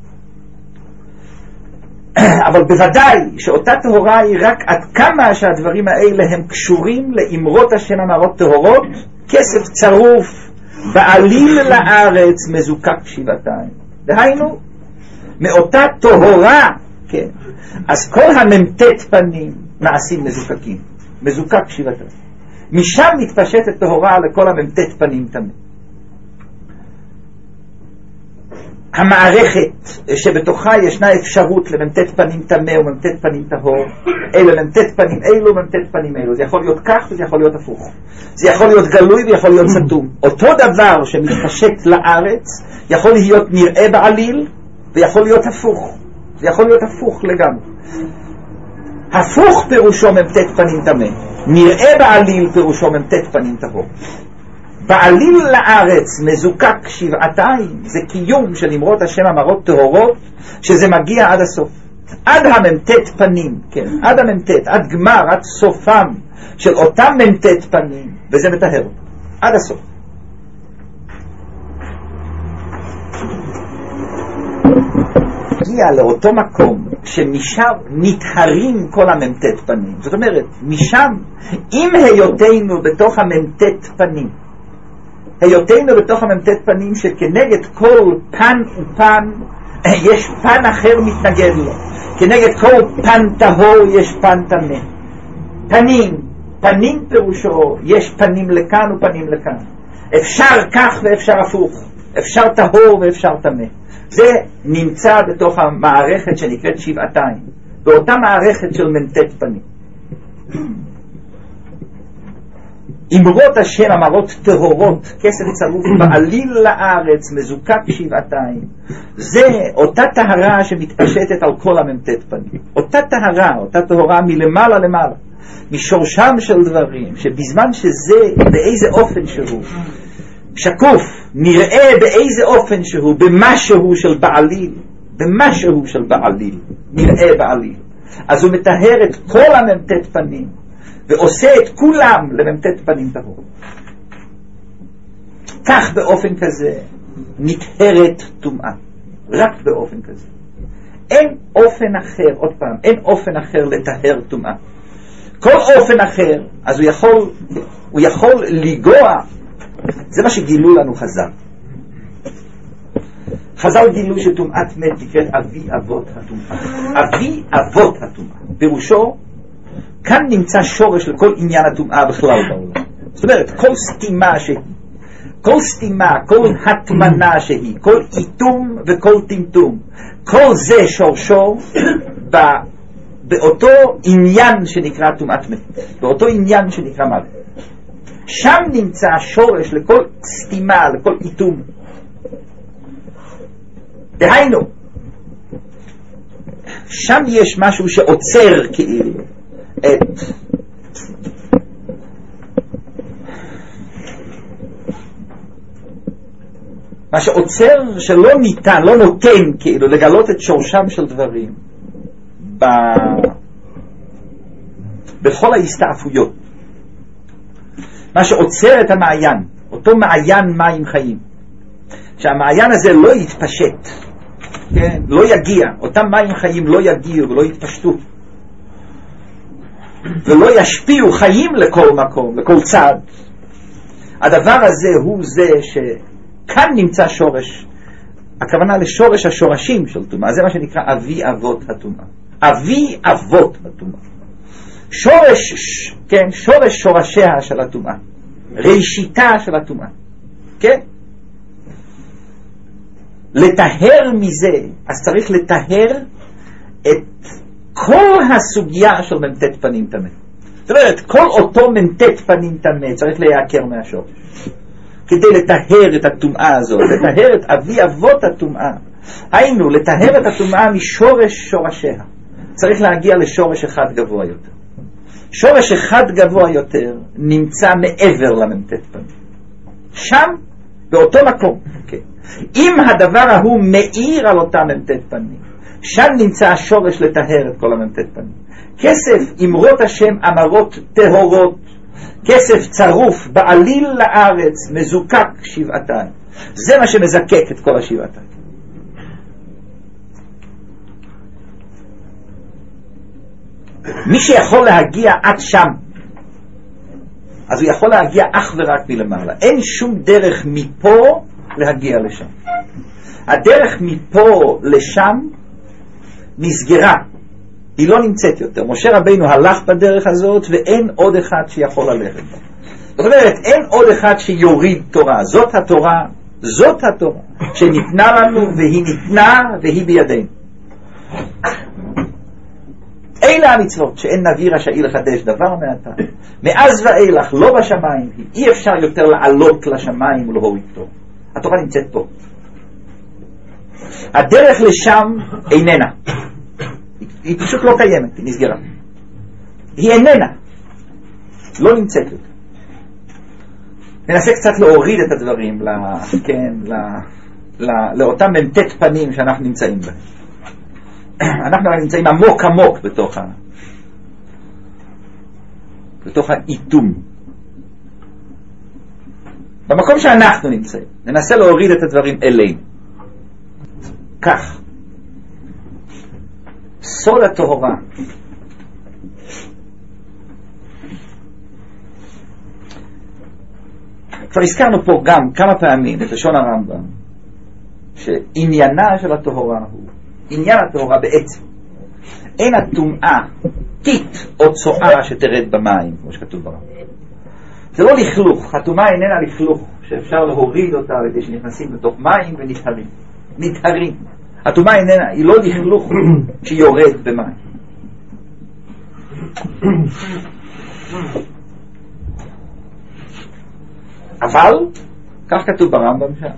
אבל בוודאי שאותה טהורה היא רק עד כמה שהדברים האלה הם קשורים לאמרות השם אמרות טהורות, כסף צרוף בעליל לארץ מזוקק שבעתיים. דהיינו, מאותה טהורה, כן, אז כל הממתת פנים נעשים מזוקקים, מזוקק שבעתיים. משם מתפשטת טהורה לכל הממתת פנים תמיד. המערכת שבתוכה ישנה אפשרות לממתת פנים טמא וממתת פנים טהור, אלה ממתת פנים אלו וממתת פנים אלו. זה יכול להיות כך וזה יכול להיות הפוך. זה יכול להיות גלוי ויכול להיות סתום. אותו דבר שמתפשט לארץ יכול להיות נראה בעליל ויכול להיות הפוך. זה יכול להיות הפוך לגמרי. הפוך פירושו ממתת פנים טמא, נראה בעליל פירושו ממתת פנים טהור. בעליל לארץ מזוקק שבעתיים, זה קיום של אמרות השם אמרות טהורות, שזה מגיע עד הסוף, עד הממתת פנים, כן, עד הממתת, עד גמר, עד סופם של אותם ממתת פנים, וזה מטהר עד הסוף. להגיע לאותו מקום שמשם נטהרים כל הממתת פנים. זאת אומרת, משם, עם היותנו בתוך הממתת פנים, היותנו בתוך הממתת פנים שכנגד כל פן ופן יש פן אחר מתנגד לו, כנגד כל פן טהור יש פן טמא. פנים, פנים פירושו יש פנים לכאן ופנים לכאן, אפשר כך ואפשר הפוך, אפשר טהור ואפשר טמא. זה נמצא בתוך המערכת שנקראת שבעתיים, באותה מערכת של ממתת פנים. אמרות השם אמרות טהורות, כסף צרוף בעליל לארץ, מזוקק שבעתיים. זה אותה טהרה שמתפשטת על כל הממתת פנים, אותה טהרה, אותה טהרה מלמעלה למעלה, משורשם של דברים, שבזמן שזה באיזה אופן שהוא שקוף, נראה באיזה אופן שהוא, במשהו של בעליל, במשהו של בעליל, נראה בעליל, אז הוא מטהר את כל הממתת פנים, ועושה את כולם לממתת פנים טהור. כך באופן כזה נטהרת טומאה, רק באופן כזה. אין אופן אחר, עוד פעם, אין אופן אחר לטהר טומאה. כל אופן אחר, אז הוא יכול, הוא יכול לגוע. זה מה שגילו לנו חז"ל. חז"ל גילו שטומאת מת נקראת אבי אבות הטומאה. אבי אבות הטומאה. פירושו, כאן נמצא שורש לכל עניין הטומאה בכלל בעולם. זאת אומרת, כל סתימה שהיא, כל סתימה, כל התמנה שהיא, כל איתום וכל טמטום, כל זה שורשו ב, באותו עניין שנקרא טומאת מת, באותו עניין שנקרא מוות. שם נמצא שורש לכל סתימה, לכל איתום. דהיינו, שם יש משהו שעוצר כאילו את מה שעוצר, שלא ניתן, לא נותן כאילו לגלות את שורשם של דברים ב... בכל ההסתעפויות. מה שעוצר את המעיין, אותו מעיין מים חיים, שהמעיין הזה לא יתפשט, כן? לא יגיע, אותם מים חיים לא יגיעו ולא יתפשטו ולא ישפיעו חיים לכל מקום, לכל צד. הדבר הזה הוא זה שכאן נמצא שורש, הכוונה לשורש השורשים של טומאה. זה מה שנקרא אבי אבות הטומאה. אבי אבות הטומאה, שורש, כן, שורש שורשיה של הטומאה, ראשיתה של הטומאה, כן? לטהר מזה, אז צריך לטהר את כל הסוגיה של ממתת פנים טמא. זאת אומרת, כל אותו ממתת פנים טמא צריך להיעקר מהשורש, כדי לטהר את הטומאה הזאת, לטהר את אבי אבות הטומאה. היינו, לטהר את הטומאה משורש שורשיה, צריך להגיע לשורש אחד גבוה יותר. שורש אחד גבוה יותר נמצא מעבר לממתת פנים, שם, באותו מקום, כן. אם הדבר ההוא מאיר על אותה ממתת פנים, שם נמצא השורש לטהר את כל הממתת פנים. כסף אמרות השם אמרות טהורות, כסף צרוף בעליל לארץ, מזוקק שבעתיים. זה מה שמזקק את כל השבעתיים. מי שיכול להגיע עד שם, אז הוא יכול להגיע אך ורק מלמעלה. אין שום דרך מפה להגיע לשם. הדרך מפה לשם נסגרה, היא לא נמצאת יותר. משה רבינו הלך בדרך הזאת ואין עוד אחד שיכול ללכת. זאת אומרת, אין עוד אחד שיוריד תורה. זאת התורה, זאת התורה שניתנה לנו, והיא ניתנה והיא בידינו. אלה המצוות שאין נביא רשאי לחדש דבר מעתה. מאז ואילך לא בשמיים, אי אפשר יותר לעלות לשמיים ולהוריד תורה. התורה נמצאת פה. הדרך לשם איננה, היא פשוט לא קיימת, היא נסגרה. היא איננה, לא נמצאת יותר. ננסה קצת להוריד את הדברים ל, כן, ל, ל, לאותם ממתת פנים שאנחנו נמצאים בהם. אנחנו נמצאים עמוק עמוק בתוך ה... בתוך האיתום. במקום שאנחנו נמצאים, ננסה להוריד את הדברים אלינו. כך. סוד הטהרה. כבר הזכרנו פה גם כמה פעמים את לשון הרמב"ם, שעניינה של הטהרה הוא, עניין הטהרה בעצם, אין הטומאה טיט או צועה שתרד במים, כמו שכתוב ברמב"ם. זה לא לכלוך, הטומאה איננה לכלוך, שאפשר להוריד אותה כדי שנכנסים לתוך מים ונטהרים. נטהרים. הטומאה איננה, היא לא לכלוך שיורד במים. אבל, כך כתוב ברמב"ם שם,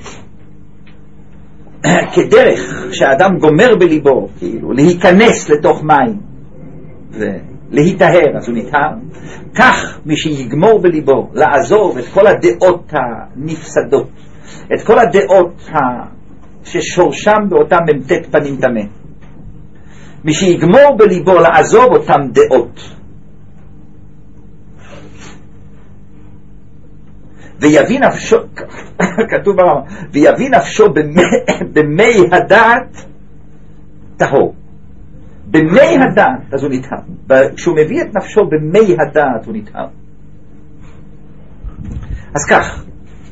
כדרך שהאדם גומר בליבו, כאילו, להיכנס לתוך מים ולהיטהר, אז הוא נטהר, כך מי שיגמור בליבו לעזוב את כל הדעות הנפסדות, את כל הדעות ה... ששורשם באותם ממתת פנים תמה, מי שיגמור בליבו לעזוב אותם דעות ויביא נפשו, כתוב ברמה, ויביא נפשו במי, במי הדעת טהור. במי הדעת, אז הוא נטהר. כשהוא מביא את נפשו במי הדעת הוא נטהר. אז כך,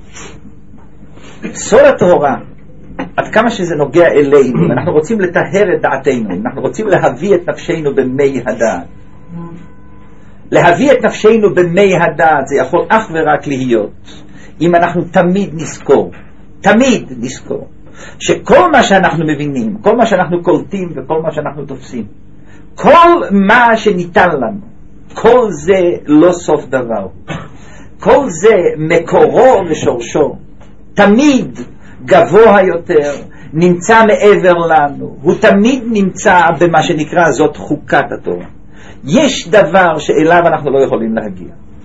סוד הטהרה, עד כמה שזה נוגע אלינו, אנחנו רוצים לטהר את דעתנו, אנחנו רוצים להביא את נפשנו במי הדעת. להביא את נפשנו במי הדעת זה יכול אך ורק להיות אם אנחנו תמיד נזכור, תמיד נזכור שכל מה שאנחנו מבינים, כל מה שאנחנו קולטים וכל מה שאנחנו תופסים, כל מה שניתן לנו, כל זה לא סוף דבר, כל זה מקורו ושורשו תמיד גבוה יותר, נמצא מעבר לנו, הוא תמיד נמצא במה שנקרא זאת חוקת התורה. יש דבר שאליו אנחנו לא יכולים להגיע,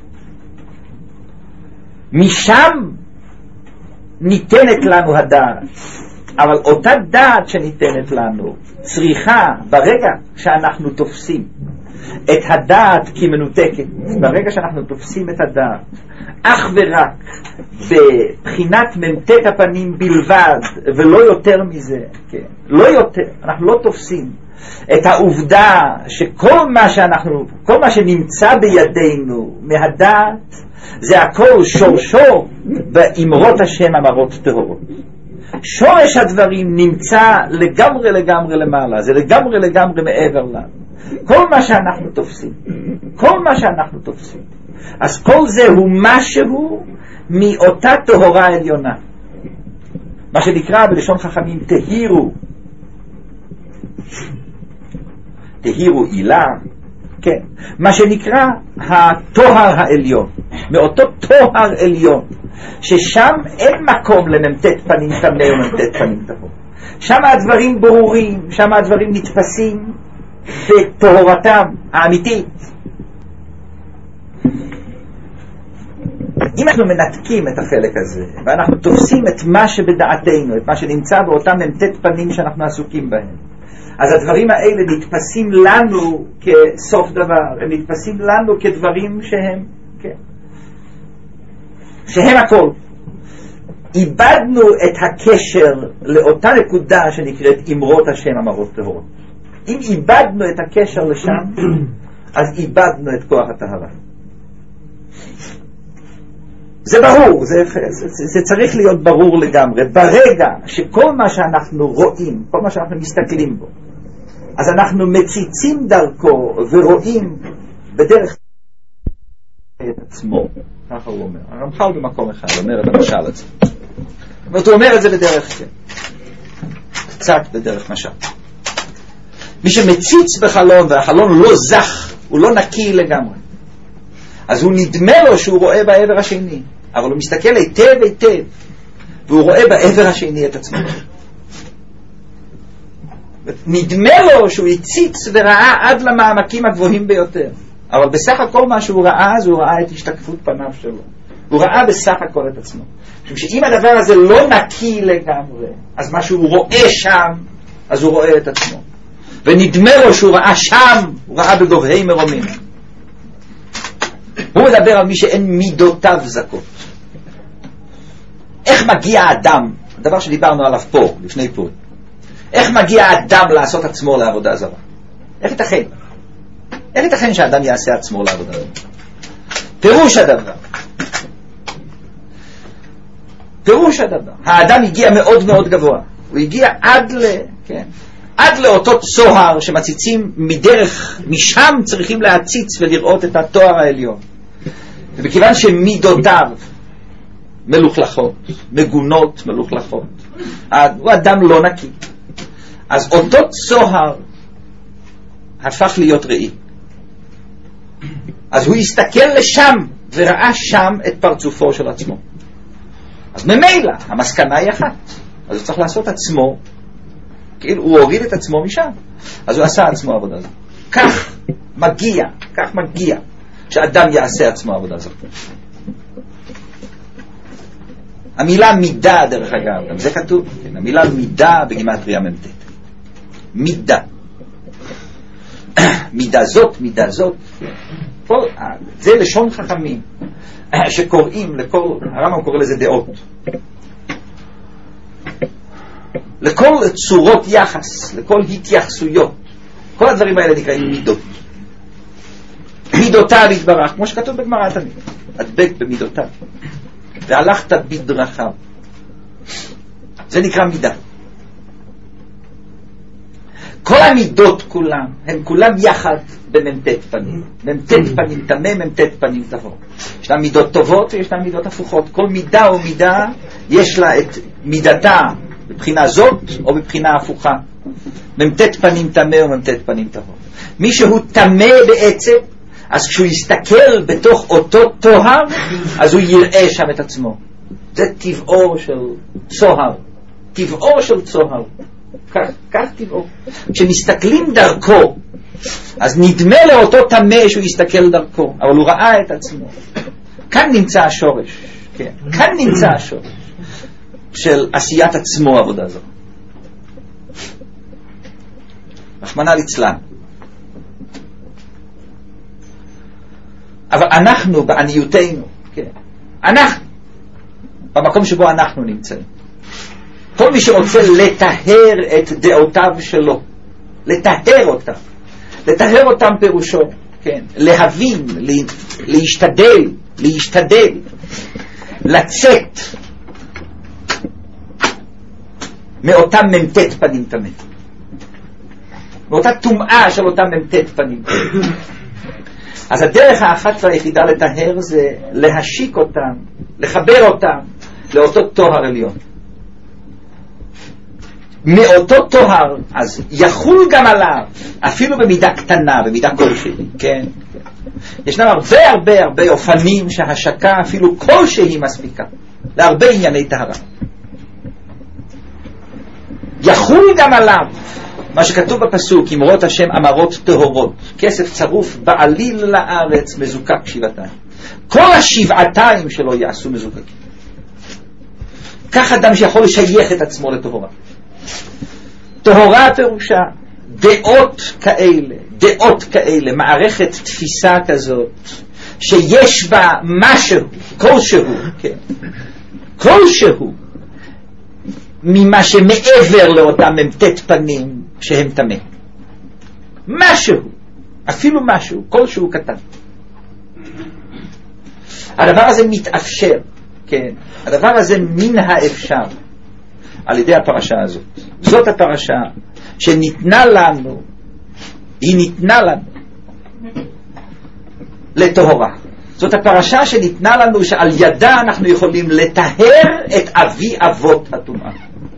משם ניתנת לנו הדעת, אבל אותה דעת שניתנת לנו צריכה ברגע שאנחנו תופסים את הדעת כמנותקת, ברגע שאנחנו תופסים את הדעת אך ורק בבחינת ממתת הפנים בלבד ולא יותר מזה, כן? לא יותר, אנחנו לא תופסים את העובדה שכל מה שאנחנו, כל מה שנמצא בידינו מהדעת זה הכל שורשו באמרות השם אמרות טהורות. שורש הדברים נמצא לגמרי לגמרי למעלה, זה לגמרי לגמרי מעבר לנו. כל מה שאנחנו תופסים, כל מה שאנחנו תופסים, אז כל זה הוא משהו מאותה טהרה עליונה, מה שנקרא בלשון חכמים תהירו, תהירו עילה, כן, מה שנקרא הטוהר העליון, מאותו טוהר עליון, ששם אין מקום לממתת פנים תמה וממתת פנים טהור. שם הדברים ברורים, שם הדברים נתפסים בטהורתם האמיתית. אם אנחנו מנתקים את החלק הזה ואנחנו תופסים את מה שבדעתנו, את מה שנמצא באותם ממתת פנים שאנחנו עסוקים בהם, אז הדברים האלה נתפסים לנו כסוף דבר, הם נתפסים לנו כדברים שהם, כן, שהם הכל. איבדנו את הקשר לאותה נקודה שנקראת אמרות השם אמרות טהורות. אם איבדנו את הקשר לשם, אז איבדנו את כוח הטהרה. זה ברור, זה, זה, זה צריך להיות ברור לגמרי. ברגע שכל מה שאנחנו רואים, כל מה שאנחנו מסתכלים בו, אז אנחנו מציצים דרכו ורואים בדרך את עצמו. ככה הוא אומר. הרמח"ל במקום אחד אומר את המשל הזה. אבל הוא אומר את זה בדרך כן. קצת בדרך משל. מי שמציץ בחלון והחלון לא זך, הוא לא נקי לגמרי, אז הוא נדמה לו שהוא רואה בעבר השני, אבל הוא מסתכל היטב היטב והוא רואה בעבר השני את עצמו. נדמה לו שהוא הציץ וראה עד למעמקים הגבוהים ביותר, אבל בסך הכל מה שהוא ראה זה הוא ראה את השתקפות פניו שלו, הוא ראה בסך הכל את עצמו. שאם הדבר הזה לא נקי לגמרי, אז מה שהוא רואה שם, אז הוא רואה את עצמו, ונדמה לו שהוא ראה שם, הוא ראה בגובהי מרומים. הוא מדבר על מי שאין מידותיו זכות. איך מגיע האדם, הדבר שדיברנו עליו פה לפני פה, איך מגיע האדם לעשות עצמו לעבודה זרה? איך ייתכן? איך ייתכן שהאדם יעשה עצמו לעבודה זרה? פירוש הדבר. פירוש הדבר. האדם הגיע מאוד מאוד גבוה. הוא הגיע עד ל... כן, עד לאותו צוהר שמציצים מדרך, משם צריכים להציץ ולראות את התואר העליון. ובכיוון שמידותיו מלוכלכות, מגונות מלוכלכות, הוא אדם לא נקי, אז אותו צוהר הפך להיות ראי. אז הוא הסתכל לשם וראה שם את פרצופו של עצמו. אז ממילא המסקנה היא אחת, אז הוא צריך לעשות עצמו, כאילו הוא הוריד את עצמו משם, אז הוא עשה עצמו עבודה זו. כך מגיע, כך מגיע שאדם יעשה עצמו עבודה זו. המילה מידה, דרך אגב, גם זה כתוב, כן, המילה מידה בגימטריה ממתת. מידה. מידה זאת, מידה זאת. כל, זה לשון חכמים שקוראים לכל, הרמב"ם קורא לזה דעות. לכל צורות יחס, לכל התייחסויות. כל הדברים האלה נקראים מידות. מידותיו יתברך, כמו שכתוב בגמרא תמיד. הדבק במידותיו. והלכת בדרכיו. זה נקרא מידה. כל המידות כולם, הם כולם יחד בממתת פנים. ממתת פנים תמה, ממתת פנים טהור. ישנן מידות טובות וישנן מידות הפוכות. כל מידה או מידה יש לה את מידתה בבחינה זאת או בבחינה הפוכה. ממתת פנים תמה או ממתת פנים טהור. מי שהוא תמה בעצם, אז כשהוא יסתכל בתוך אותו טוהר, אז הוא יראה שם את עצמו. זה טבעו של צוהר. טבעו של צוהר. כך, כך טבעו. כשמסתכלים דרכו, אז נדמה לאותו תמה שהוא יסתכל דרכו, אבל הוא ראה את עצמו. כאן נמצא השורש. כן. כאן נמצא השורש של עשיית עצמו עבודה זו. רחמנא ליצלן. אבל אנחנו בעניותנו, כן, אנחנו, במקום שבו אנחנו נמצאים, כל מי שרוצה לטהר את דעותיו שלו, לטהר אותם, לטהר אותם פירושו, כן, להבין, להשתדל, להשתדל, לצאת מאותם ממתת פנים תמה, מאותה טומאה של אותם ממתת פנים תמה. אז הדרך האחת והיחידה לטהר זה להשיק אותם, לחבר אותם לאותו טוהר עליון. מאותו טוהר, אז יחול גם עליו, אפילו במידה קטנה, במידה כלשהי, כן? ישנם הרבה הרבה הרבה אופנים שהשקה אפילו כלשהי מספיקה, להרבה ענייני טהרה. יחול גם עליו מה שכתוב בפסוק, אמרות השם אמרות טהורות, כסף צרוף בעליל לארץ מזוקק שבעתיים. כל השבעתיים שלו יעשו מזוקקים. כך אדם שיכול לשייך את עצמו לטהורה. טהורה פירושה דעות כאלה, דעות כאלה, מערכת תפיסה כזאת, שיש בה משהו, כלשהו, כן, כלשהו, ממה שמעבר לאותם ממתת פנים שהם תמה. משהו, אפילו משהו, כלשהו קטן. הדבר הזה מתאפשר, כן, הדבר הזה מן האפשר על ידי הפרשה הזאת. זאת הפרשה שניתנה לנו, היא ניתנה לנו לטהורה. זאת הפרשה שניתנה לנו שעל ידה אנחנו יכולים לטהר את אבי אבות הטומאה.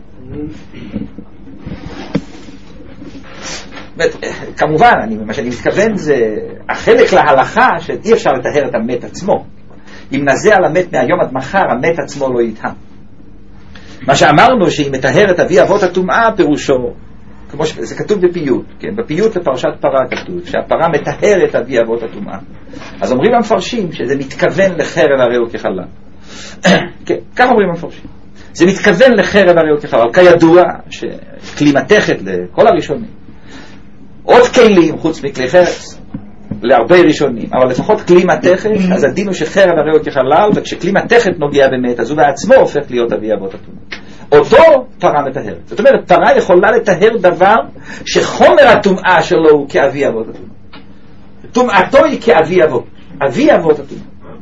כמובן, אני, מה שאני מתכוון זה החלק להלכה שאי אפשר לטהר את המת עצמו. אם נזה על המת מהיום עד מחר, המת עצמו לא יטהר. מה שאמרנו שהיא מטהרת אבי אבות הטומאה פירושו, כמו שזה כתוב בפיוט, כן, בפיוט לפרשת פרה כתוב שהפרה מטהרת אבי אבות הטומאה. אז אומרים המפרשים שזה מתכוון לחרב הריאו כחלל. כן, כך אומרים המפרשים. זה מתכוון לחרב הריאו כחלל. כידוע שכלי מתכת לכל הראשונים, עוד כלים חוץ מכלי חרס להרבה ראשונים, אבל לפחות כלי מתכת, אז הדין הוא שחרב הריאו כחלל, וכשכלי מתכת נוגע באמת, אז הוא בעצמו הופך להיות אבי אבות הטומאה. אותו פרה מטהרת. זאת אומרת, פרה יכולה לטהר דבר שחומר הטומאה שלו הוא כאבי אבות הטומאה. טומאתו היא כאבי אבות, אבי אבות הטומאה.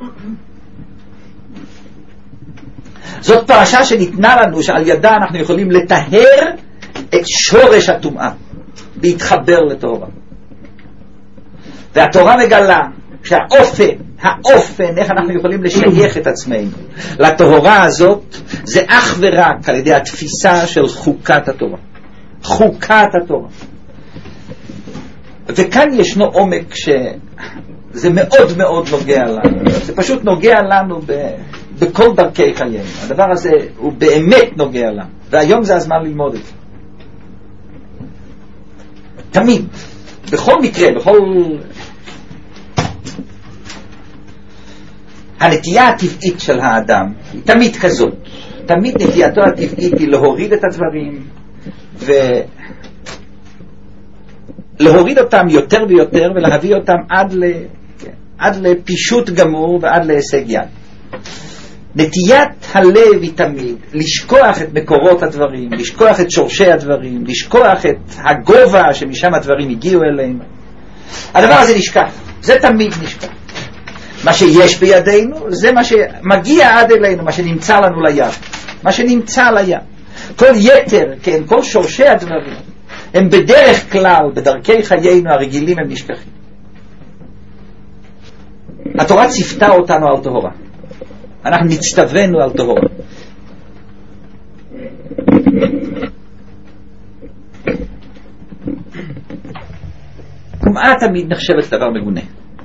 זאת פרשה שניתנה לנו, שעל ידה אנחנו יכולים לטהר את שורש הטומאה, להתחבר לתורה. והתורה מגלה שהאופן, האופן, איך אנחנו יכולים לשייך את עצמנו לתורה הזאת, זה אך ורק על ידי התפיסה של חוקת התורה. חוקת התורה. וכאן ישנו עומק שזה מאוד מאוד נוגע לנו. זה פשוט נוגע לנו ב... בכל דרכי חיינו. הדבר הזה הוא באמת נוגע לנו. והיום זה הזמן ללמוד את זה. תמיד, בכל מקרה, בכל... הנטייה הטבעית של האדם היא תמיד כזאת. תמיד נטייתו הטבעית היא להוריד את הדברים ולהוריד אותם יותר ויותר ולהביא אותם עד, ל... עד לפישוט גמור ועד להישג יד. נטיית הלב היא תמיד לשכוח את מקורות הדברים, לשכוח את שורשי הדברים, לשכוח את הגובה שמשם הדברים הגיעו אלינו. הדבר הזה נשכח, זה תמיד נשכח. מה שיש בידינו זה מה שמגיע עד אלינו, מה שנמצא לנו ליד, מה שנמצא ליד. כל יתר, כן, כל שורשי הדברים הם בדרך כלל, בדרכי חיינו הרגילים הם נשכחים. התורה ציפתה אותנו על טהורה, אנחנו נצטווינו על טהורה. טומאה תמיד נחשבת דבר מגונה,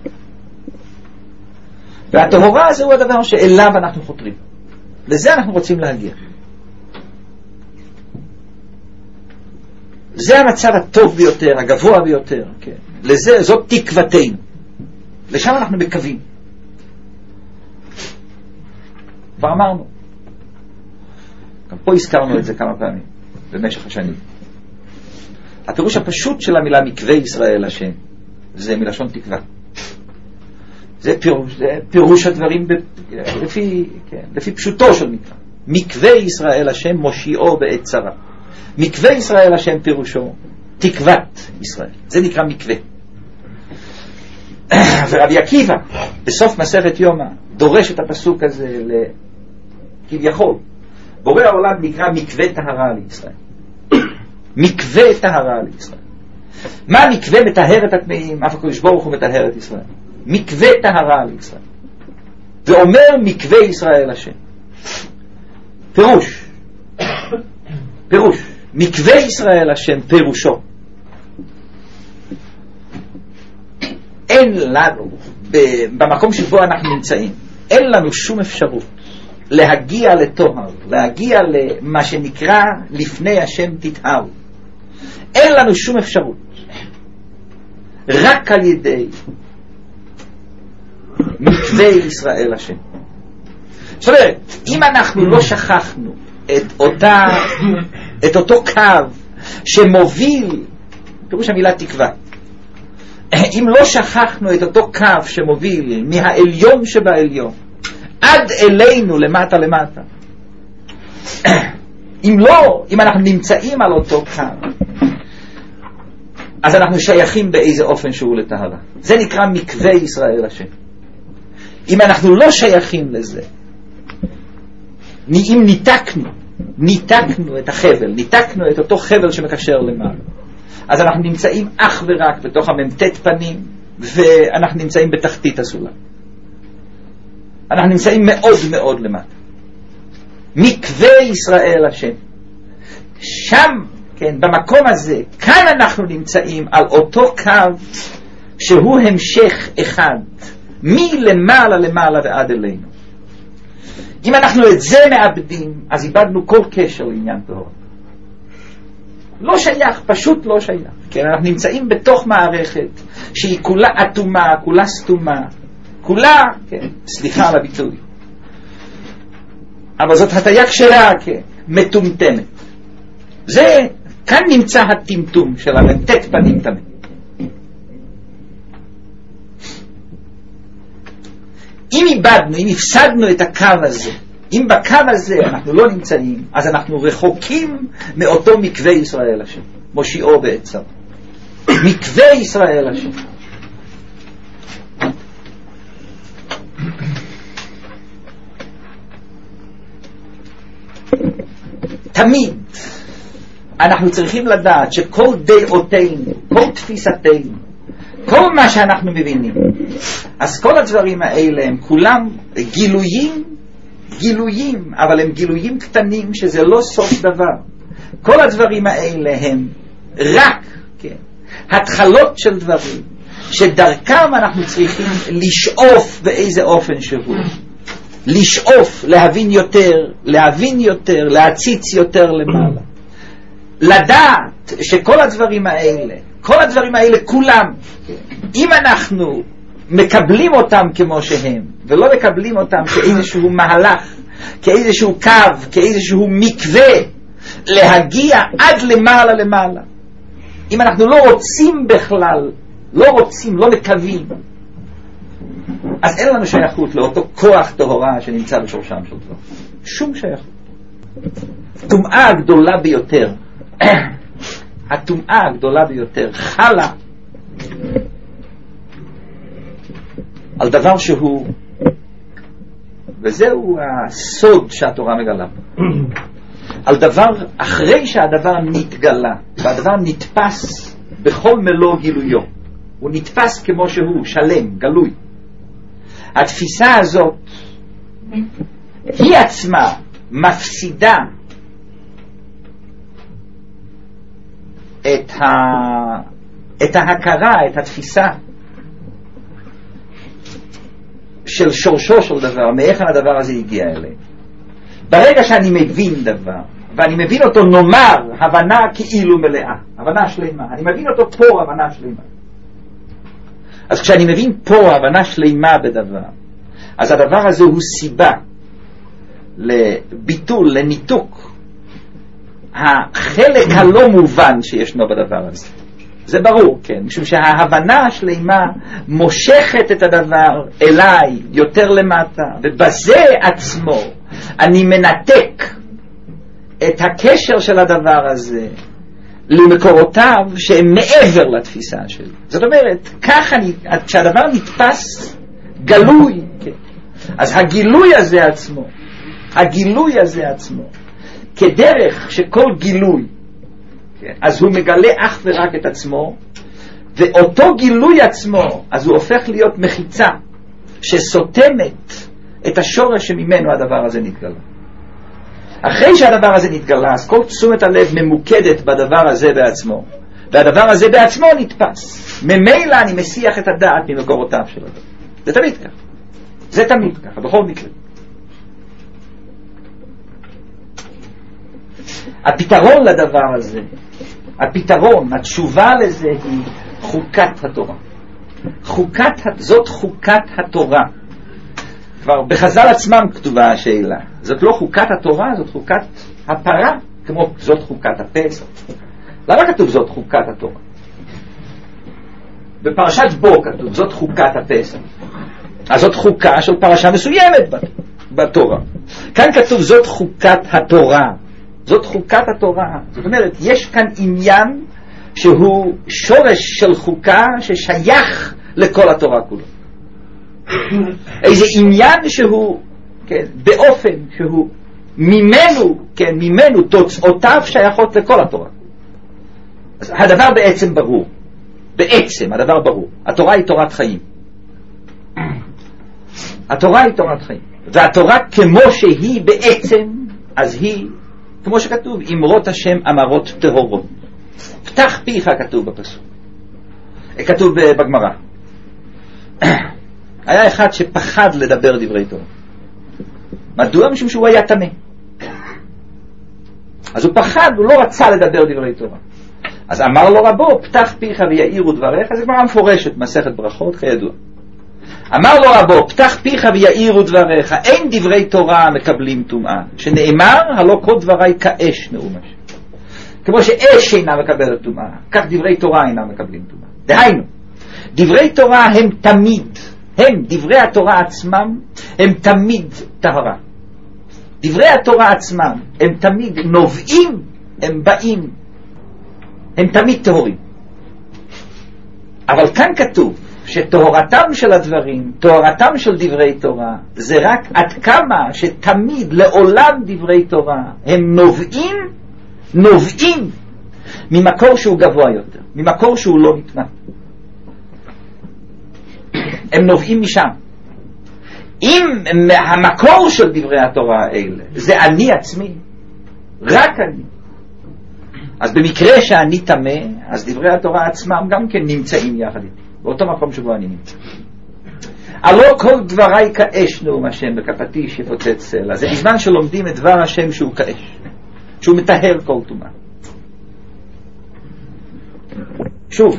והטהורה הזה הוא הדבר שאליו אנחנו חותרים, לזה אנחנו רוצים להגיע. זה המצב הטוב ביותר, הגבוה ביותר, כן. לזה, זאת תקוותנו, לשם אנחנו מקווים. כבר אמרנו, גם פה הזכרנו את זה כמה פעמים במשך השנים. הפירוש הפשוט של המילה מקווה ישראל השם זה מלשון תקווה. זה פירוש, זה פירוש הדברים ב, לפי, כן, לפי פשוטו של מקרא. מקווה ישראל השם מושיעו בעת צרה. מקווה ישראל השם פירושו תקוות ישראל, זה נקרא מקווה. ורבי עקיבא בסוף מסכת יומא דורש את הפסוק הזה כביכול. בורא העולם נקרא מקווה טהרה לישראל. מקווה טהרה לישראל. מה מקווה? מטהר את הטמאים, אף הקדוש ברוך הוא מטהר את ישראל. מקווה טהרה לישראל. ואומר מקווה ישראל השם. פירוש. פירוש. מקווה ישראל השם פירושו. אין לנו, במקום שבו אנחנו נמצאים, אין לנו שום אפשרות להגיע לטוהר, להגיע למה שנקרא לפני השם תטהרו. אין לנו שום אפשרות. רק על ידי מקווה ישראל השם. זאת אומרת, אם אנחנו לא שכחנו את אותה, את אותו קו שמוביל, פירוש המילה תקווה, אם לא שכחנו את אותו קו שמוביל מהעליון שבעליון עד אלינו למטה למטה, אם לא, אם אנחנו נמצאים על אותו קו, אז אנחנו שייכים באיזה אופן שהוא לטהרה. זה נקרא מקווה ישראל השם. אם אנחנו לא שייכים לזה, אם ניתקנו ניתקנו את החבל, ניתקנו את אותו חבל שמקשר למעלה, אז אנחנו נמצאים אך ורק בתוך הממתת פנים, ואנחנו נמצאים בתחתית הסולם. אנחנו נמצאים מאוד מאוד למטה. מקווה ישראל השם. שם, כן, במקום הזה, כאן אנחנו נמצאים על אותו קו שהוא המשך אחד, מלמעלה למעלה ועד אלינו. אם אנחנו את זה מאבדים, אז איבדנו כל קשר לעניין טהור. לא שייך, פשוט לא שייך. כן, אנחנו נמצאים בתוך מערכת שהיא כולה אטומה, כולה סתומה, כולה, כן, סליחה על הביטוי, אבל זאת הטיה כשרה, כן, מטומטמת. זה, כאן נמצא הטמטום של הממתת פנים תמיד. אם איבדנו, אם הפסדנו את הקו הזה, אם בקו הזה אנחנו לא נמצאים, אז אנחנו רחוקים מאותו מקווה ישראל השם, מושיעו בעצר. מקווה ישראל השם. תמיד אנחנו צריכים לדעת שכל דעותינו, כל תפיסתנו, כל מה שאנחנו מבינים, אז כל הדברים האלה הם כולם גילויים, גילויים, אבל הם גילויים קטנים שזה לא סוף דבר. כל הדברים האלה הם רק, כן, התחלות של דברים, שדרכם אנחנו צריכים לשאוף באיזה אופן שהוא. לשאוף, להבין יותר, להבין יותר, להציץ יותר למעלה. לדעת שכל הדברים האלה, כל הדברים האלה כולם, אם אנחנו מקבלים אותם כמו שהם, ולא מקבלים אותם כאיזשהו מהלך, כאיזשהו קו, כאיזשהו מקווה, להגיע עד למעלה למעלה. אם אנחנו לא רוצים בכלל, לא רוצים, לא מקווים, אז אין לנו שייכות לאותו כוח טהורה שנמצא בשורשם של דבר. שום שייכות. הטומאה הגדולה ביותר, הטומאה הגדולה ביותר חלה על דבר שהוא, וזהו הסוד שהתורה מגלה, על דבר אחרי שהדבר נתגלה והדבר נתפס בכל מלוא גילויו, הוא נתפס כמו שהוא, שלם, גלוי. התפיסה הזאת היא עצמה מפסידה את, ה... את ההכרה, את התפיסה של שורשו של דבר, מאיך הדבר הזה הגיע אליי. ברגע שאני מבין דבר, ואני מבין אותו נאמר הבנה כאילו מלאה, הבנה שלמה, אני מבין אותו פה הבנה שלמה. אז כשאני מבין פה הבנה שלמה בדבר, אז הדבר הזה הוא סיבה לביטול, לניתוק החלק הלא מובן שישנו בדבר הזה. זה ברור, כן, משום שההבנה השלמה מושכת את הדבר אליי יותר למטה, ובזה עצמו אני מנתק את הקשר של הדבר הזה למקורותיו שהם מעבר לתפיסה שלי. זאת אומרת, כך אני, כשהדבר נתפס גלוי, כן, אז הגילוי הזה עצמו, הגילוי הזה עצמו, כדרך שכל גילוי, כן, אז הוא מגלה אך ורק את עצמו, ואותו גילוי עצמו, אז הוא הופך להיות מחיצה שסותמת את השורש שממנו הדבר הזה נתגלה. אחרי שהדבר הזה נתגלה, אז כל תשומת הלב ממוקדת בדבר הזה בעצמו, והדבר הזה בעצמו נתפס. ממילא אני מסיח את הדעת ממקורותיו של הדבר. זה תמיד ככה. זה תמיד ככה, בכל מקרה. הפתרון לדבר הזה, הפתרון, התשובה לזה היא חוקת התורה. חוקת, זאת חוקת התורה. כבר בחז"ל עצמם כתובה השאלה. זאת לא חוקת התורה, זאת חוקת הפרה, כמו זאת חוקת הפסח. למה כתוב זאת חוקת התורה? בפרשת בו כתוב זאת חוקת הפסח. אז זאת חוקה של פרשה מסוימת בתורה. כאן כתוב זאת חוקת התורה. זאת חוקת התורה. זאת אומרת, יש כאן עניין שהוא שורש של חוקה ששייך לכל התורה כולו. איזה עניין שהוא, כן, באופן שהוא ממנו, כן, ממנו תוצאותיו שייכות לכל התורה. אז הדבר בעצם ברור. בעצם הדבר ברור. התורה היא תורת חיים. התורה היא תורת חיים. והתורה כמו שהיא בעצם, אז היא, כמו שכתוב, אמרות השם אמרות טהורות. פתח פיך כתוב בפסוק. כתוב בגמרא. היה אחד שפחד לדבר דברי תורה. מדוע? משום שהוא היה טמא. אז הוא פחד, הוא לא רצה לדבר דברי תורה. אז אמר לו רבו, פתח פיך ויעירו דבריך. זה גמרא מפורשת, מסכת ברכות, כידוע. אמר לו רבו, פתח פיך ויעירו דבריך. אין דברי תורה מקבלים טומאה. שנאמר, הלא כל דברי כאש נאום השם. כמו שאש אינה מקבלת טומאה, כך דברי תורה אינה מקבלים טומאה. דהיינו, דברי תורה הם תמיד, הם, דברי התורה עצמם, הם תמיד טהרה. דברי התורה עצמם הם תמיד נובעים, הם באים, הם תמיד טהורים. אבל כאן כתוב שטהרתם של הדברים, טהרתם של דברי תורה, זה רק עד כמה שתמיד לעולם דברי תורה הם נובעים, נובעים ממקור שהוא גבוה יותר, ממקור שהוא לא נטמע. הם נובעים משם. אם המקור של דברי התורה האלה זה אני עצמי, רק אני, אז במקרה שאני תמה, אז דברי התורה עצמם גם כן נמצאים יחד איתי, באותו מקום שבו אני נמצא. הלא כל דבריי כאש נאום השם בכפתי שפוצץ סלע. זה בזמן שלומדים את דבר השם שהוא כאש, שהוא מטהר כל טומאה. שוב,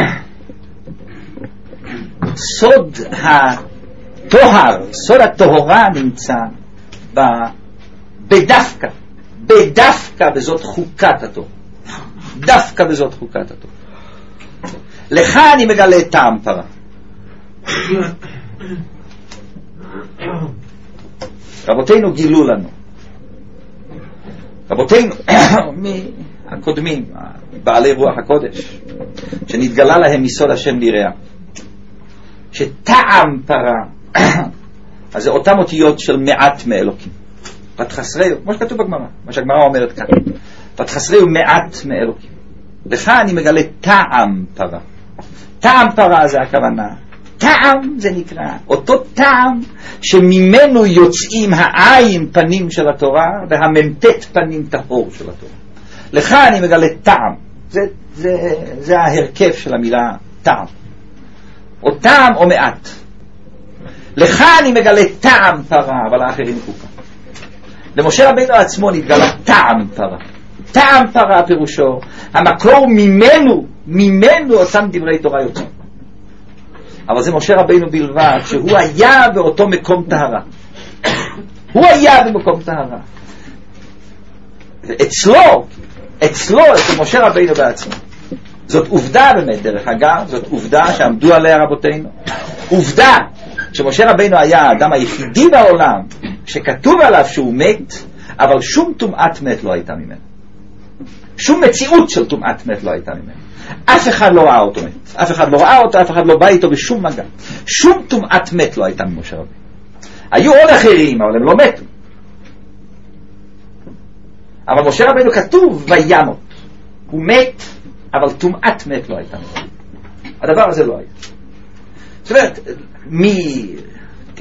סוד הטוהר, סוד הטהרה נמצא בדווקא, בדווקא בזאת חוקת התורה, דווקא בזאת חוקת התורה. לך אני מגלה טעם פרה. רבותינו גילו לנו, רבותינו מהקודמים, בעלי רוח הקודש, שנתגלה להם מסוד השם ליראה, שטעם פרה אז זה אותם אותיות של מעט מאלוקים, פתחסריו, כמו שכתוב בגמרא, מה שהגמרא אומרת כאן, פתחסריו מעט מאלוקים. לך אני מגלה טעם פרה. טעם פרה זה הכוונה, טעם זה נקרא אותו טעם שממנו יוצאים העין פנים של התורה והממתת פנים טהור של התורה. לך אני מגלה טעם, זה, זה, זה ההרכב של המילה טעם, או טעם או מעט. לך אני מגלה טעם פרה, אבל האחרים חוקה. למשה רבינו עצמו נתגלה טעם פרה. טעם פרה פירושו המקור ממנו, ממנו אותם דברי תורה יוצאים. אבל זה משה רבינו בלבד, שהוא היה באותו מקום טהרה. הוא היה במקום טהרה. אצלו, אצלו, אצל משה רבינו בעצמו. זאת עובדה באמת, דרך אגב, זאת עובדה שעמדו עליה רבותינו. עובדה שמשה רבינו היה האדם היחידי בעולם שכתוב עליו שהוא מת, אבל שום טומאת מת לא הייתה ממנו. שום מציאות של טומאת מת לא הייתה ממנו. אף אחד לא ראה אותו מת, אף אחד לא ראה אותו, אף אחד לא בא איתו בשום מגע. שום טומאת מת לא הייתה ממשה רבינו. היו עוד אחרים, אבל הם לא מתו. אבל משה רבינו כתוב וימות, הוא מת, אבל טומאת מת לא הייתה ממנו. הדבר הזה לא היה. זאת אומרת, מי... כן.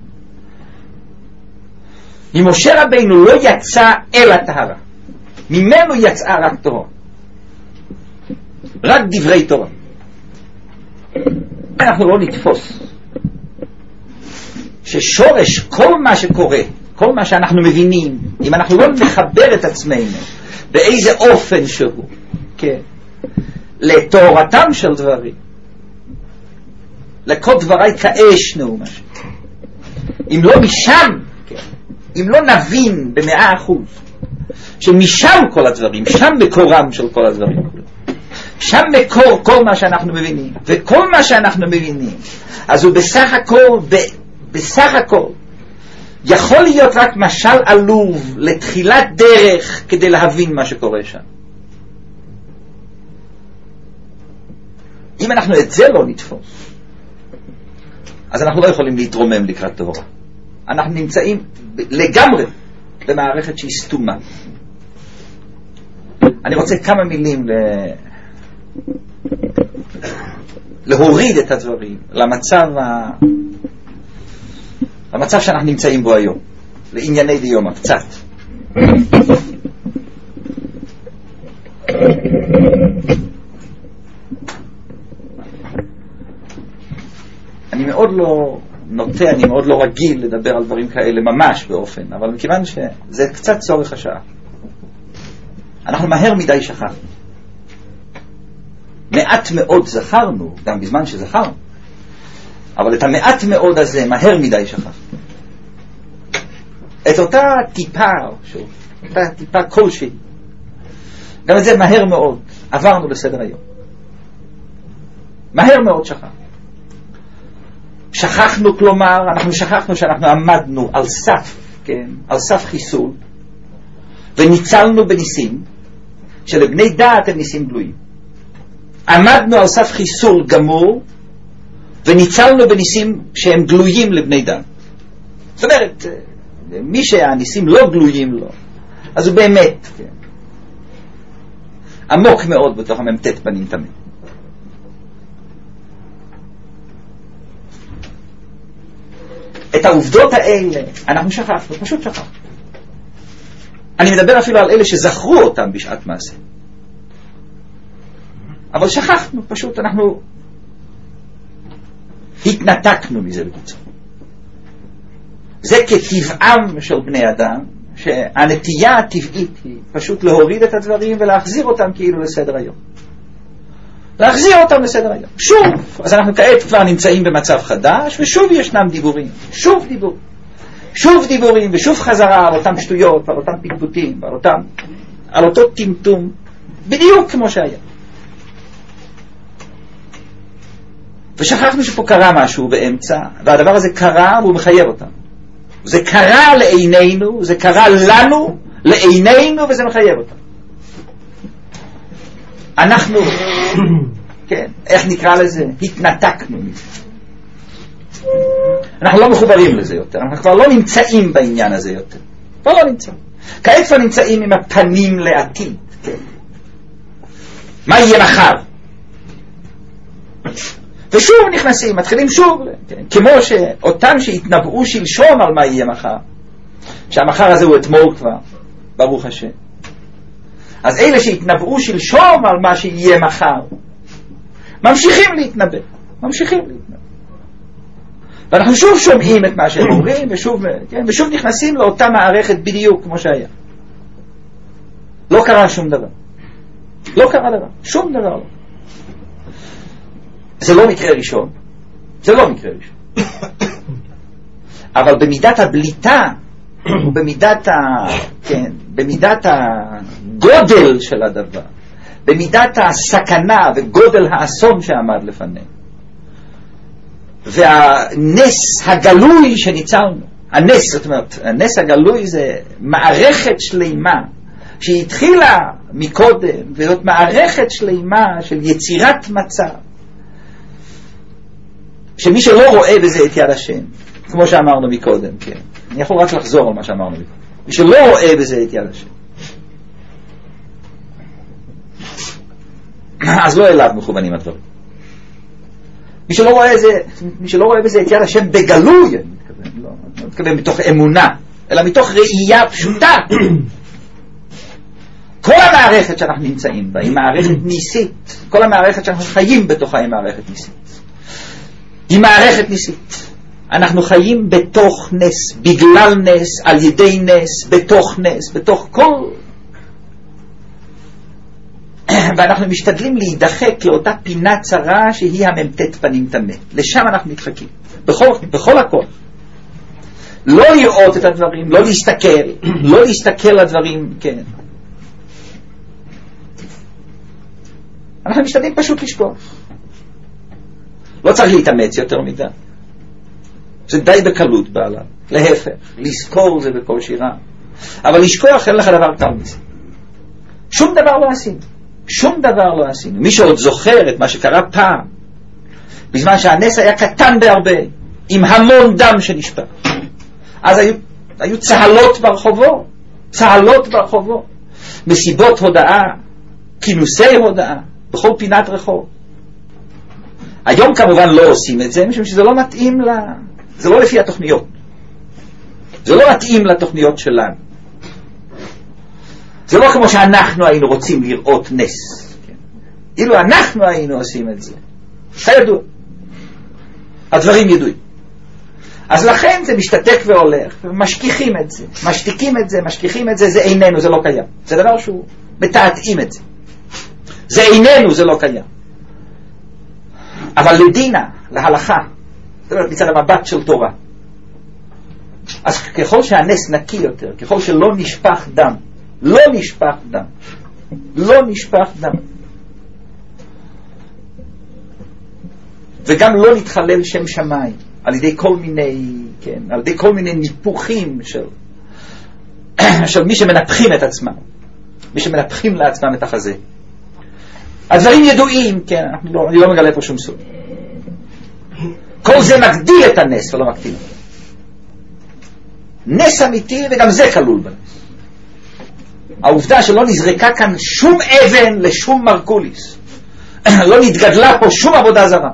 ממשה רבינו לא יצא אל הטהרה, ממנו יצאה רק תורה, רק דברי תורה. אנחנו לא נתפוס ששורש כל מה שקורה, כל מה שאנחנו מבינים, אם אנחנו לא נחבר את עצמנו באיזה אופן שהוא, כן, לתורתם של דברים, לכל דברי כאש נאום השם, אם לא משם, כן, אם לא נבין במאה אחוז שמשם כל הדברים, שם מקורם של כל הדברים, שם מקור כל מה שאנחנו מבינים, וכל מה שאנחנו מבינים אז הוא בסך הכל ב, בסך הכל יכול להיות רק משל עלוב לתחילת דרך כדי להבין מה שקורה שם. אם אנחנו את זה לא נתפוס, אז אנחנו לא יכולים להתרומם לקראת תורה. אנחנו נמצאים לגמרי במערכת שהיא סתומה. אני רוצה כמה מילים ל... להוריד את הדברים למצב ה... למצב שאנחנו נמצאים בו היום, לענייני דיומא קצת. אני מאוד לא נוטה, אני מאוד לא רגיל לדבר על דברים כאלה ממש באופן, אבל מכיוון שזה קצת צורך השעה, אנחנו מהר מדי שכחנו. מעט מאוד זכרנו, גם בזמן שזכרנו, אבל את המעט מאוד הזה מהר מדי שכחנו. את אותה טיפה, שוב, אותה טיפה כלשהי, גם את זה מהר מאוד עברנו לסדר היום. מהר מאוד שכחנו. שכחנו, כלומר, אנחנו שכחנו שאנחנו עמדנו על סף כן, על סף חיסול, וניצלנו בניסים, שלבני דעת הם ניסים גלויים. עמדנו על סף חיסול גמור, וניצלנו בניסים שהם גלויים לבני דעת. זאת אומרת, מי שהניסים לא גלויים לו, אז הוא באמת, כן, עמוק מאוד בתוך הממתת פנים תמיד. את העובדות האלה אנחנו שכחנו, פשוט שכחנו. אני מדבר אפילו על אלה שזכרו אותם בשעת מעשה. אבל שכחנו, פשוט אנחנו התנתקנו מזה בקיצור. זה כטבעם של בני אדם, שהנטייה הטבעית היא פשוט להוריד את הדברים ולהחזיר אותם כאילו לסדר היום. להחזיר אותם לסדר היום. שוב, אז אנחנו כעת כבר נמצאים במצב חדש, ושוב ישנם דיבורים, שוב דיבור. שוב דיבורים ושוב חזרה על אותם שטויות ועל אותם פטפוטים ועל אותם, על אותו טמטום, בדיוק כמו שהיה. ושכחנו שפה קרה משהו באמצע, והדבר הזה קרה והוא מחייב אותנו. זה קרה לעינינו, זה קרה לנו, לעינינו, וזה מחייב אותנו. אנחנו, כן, איך נקרא לזה? התנתקנו מזה. אנחנו לא מחוברים לזה יותר, אנחנו כבר לא נמצאים בעניין הזה יותר. כבר לא נמצאים. כעת כבר נמצאים עם הפנים לעתיד. כן. מה יהיה מחר? ושוב נכנסים, מתחילים שוב, כן. כמו שאותם שהתנבאו שלשום על מה יהיה מחר, שהמחר הזה הוא אתמול כבר, ברוך השם. אז אלה שהתנבאו שלשום על מה שיהיה מחר, ממשיכים להתנבא, ממשיכים להתנבא. ואנחנו שוב שומעים את מה שהם אומרים, ושוב, כן, ושוב נכנסים לאותה מערכת בדיוק כמו שהיה. לא קרה שום דבר. לא קרה דבר. שום דבר לא. זה לא מקרה ראשון. זה לא מקרה ראשון. אבל במידת הבליטה, ובמידת ה... כן, במידת הגודל של הדבר, במידת הסכנה וגודל האסון שעמד לפנינו, והנס הגלוי שניצלנו, הנס, זאת אומרת, הנס הגלוי זה מערכת שלימה שהתחילה מקודם, וזאת מערכת שלימה של יצירת מצב שמי שלא רואה בזה את יד השם, כמו שאמרנו מקודם, כן, אני יכול רק לחזור על מה שאמרנו מקודם, מי שלא רואה בזה את יד השם, אז לא אליו מכוונים הדברים. מי שלא רואה זה, מי שלא רואה בזה את יד השם בגלוי, אני מתכוון, לא, לא מתכוון מתוך אמונה, אלא מתוך ראייה פשוטה. כל המערכת שאנחנו נמצאים בה היא מערכת ניסית. כל המערכת שאנחנו חיים בתוכה היא מערכת ניסית. היא מערכת ניסית. אנחנו חיים בתוך נס, בגלל נס, על ידי נס, בתוך נס, בתוך כל... ואנחנו משתדלים להידחק לאותה פינה צרה שהיא הממתת פנים תמה. לשם אנחנו מתחקים. בכל, בכל הכל. לא לראות את הדברים, לא להסתכל, לא להסתכל על הדברים, כן. אנחנו משתדלים פשוט לשכוח. לא צריך להתאמץ יותר מדי. זה די בקלות בעולם. להפך, לזכור זה בכל שירה. אבל לשכוח אין לך דבר קל מזה. שום דבר לא עשינו. שום דבר לא עשינו. מי שעוד זוכר את מה שקרה פעם, בזמן שהנס היה קטן בהרבה, עם המון דם שנשפך, אז היו, היו צהלות ברחובות, צהלות ברחובות, מסיבות הודעה, כינוסי הודעה, בכל פינת רחוב. היום כמובן לא עושים את זה, משום שזה לא מתאים לה, זה לא לפי התוכניות. זה לא מתאים לתוכניות שלנו. זה לא כמו שאנחנו היינו רוצים לראות נס. כן? אילו אנחנו היינו עושים את זה. כידוע. הדברים ידועים. אז לכן זה משתתק והולך, משכיחים את זה, משתיקים את זה, משכיחים את זה, זה איננו, זה לא קיים. זה דבר שהוא מתעתעים את זה. זה איננו, זה לא קיים. אבל לדינה, להלכה, זאת אומרת מצד המבט של תורה. אז ככל שהנס נקי יותר, ככל שלא נשפך דם, לא נשפך דם, לא נשפך דם, וגם לא נתחלל שם שמיים על ידי כל מיני, כן, על ידי כל מיני ניפוחים של של מי שמנפחים את עצמם, מי שמנפחים לעצמם את החזה. הדברים ידועים, כן, אני לא, אני לא מגלה פה שום סוד. כל זה מגדיל את הנס ולא מקטין. נס אמיתי, וגם זה כלול בנס. העובדה שלא נזרקה כאן שום אבן לשום מרקוליס, לא נתגדלה פה שום עבודה זרה.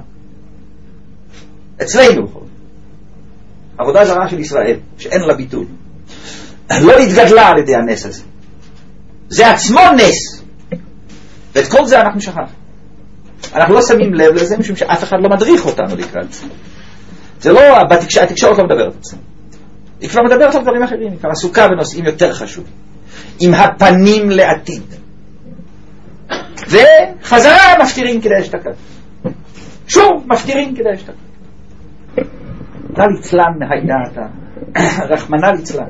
אצלנו, עבודה זרה של ישראל, שאין לה ביטול, לא נתגדלה על ידי הנס הזה. זה עצמו נס. ואת כל זה אנחנו שכחנו. אנחנו לא שמים לב לזה, משום שאף אחד לא מדריך אותנו לקראת זה. זה לא, התקשורת, התקשורת לא מדברת את זה. היא כבר מדברת על דברים אחרים, היא כבר עסוקה בנושאים יותר חשובים. עם הפנים לעתיד. וחזרה מפתירים כדי אשתקד. שוב מפתירים כדי אשתקד. נא לצלן הייתה אתה. רחמנה לצלן.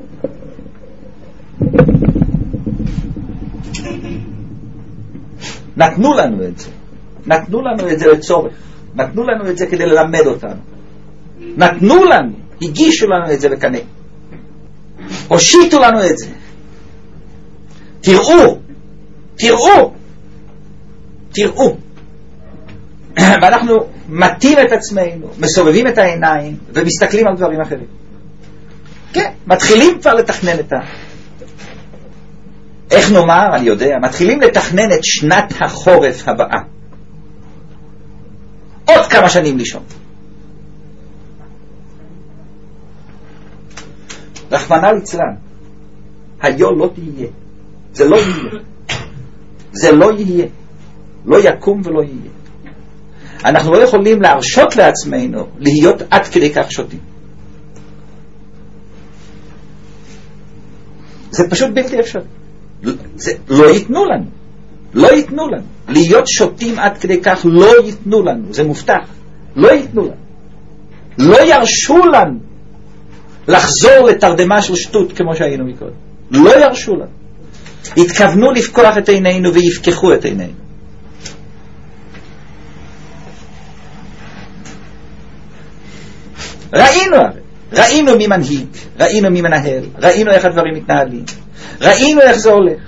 נתנו לנו את זה. נתנו לנו את זה לצורך. נתנו לנו את זה כדי ללמד אותנו. נתנו לנו, הגישו לנו את זה בקנה. הושיטו לנו את זה. תראו, תראו, תראו. ואנחנו מתים את עצמנו, מסובבים את העיניים ומסתכלים על דברים אחרים. כן, מתחילים כבר לתכנן את ה... איך נאמר, אני יודע, מתחילים לתכנן את שנת החורף הבאה. עוד כמה שנים לישון. רחמנא ליצלן, היו לא תהיה. זה לא יהיה. זה לא יהיה. לא יקום ולא יהיה. אנחנו לא יכולים להרשות לעצמנו להיות עד כדי כך שוטים. זה פשוט בלתי אפשרי. זה לא ייתנו לנו. לא ייתנו לנו. להיות שוטים עד כדי כך לא ייתנו לנו. זה מובטח. לא ייתנו לנו. לא ירשו לנו לחזור לתרדמה של שטות כמו שהיינו מקודם. לא ירשו לנו. התכוונו לפקוח את עינינו ויפקחו את עינינו. ראינו הרי. ראינו מי מנהיג, ראינו מי מנהל, ראינו איך הדברים מתנהלים, ראינו איך זה הולך.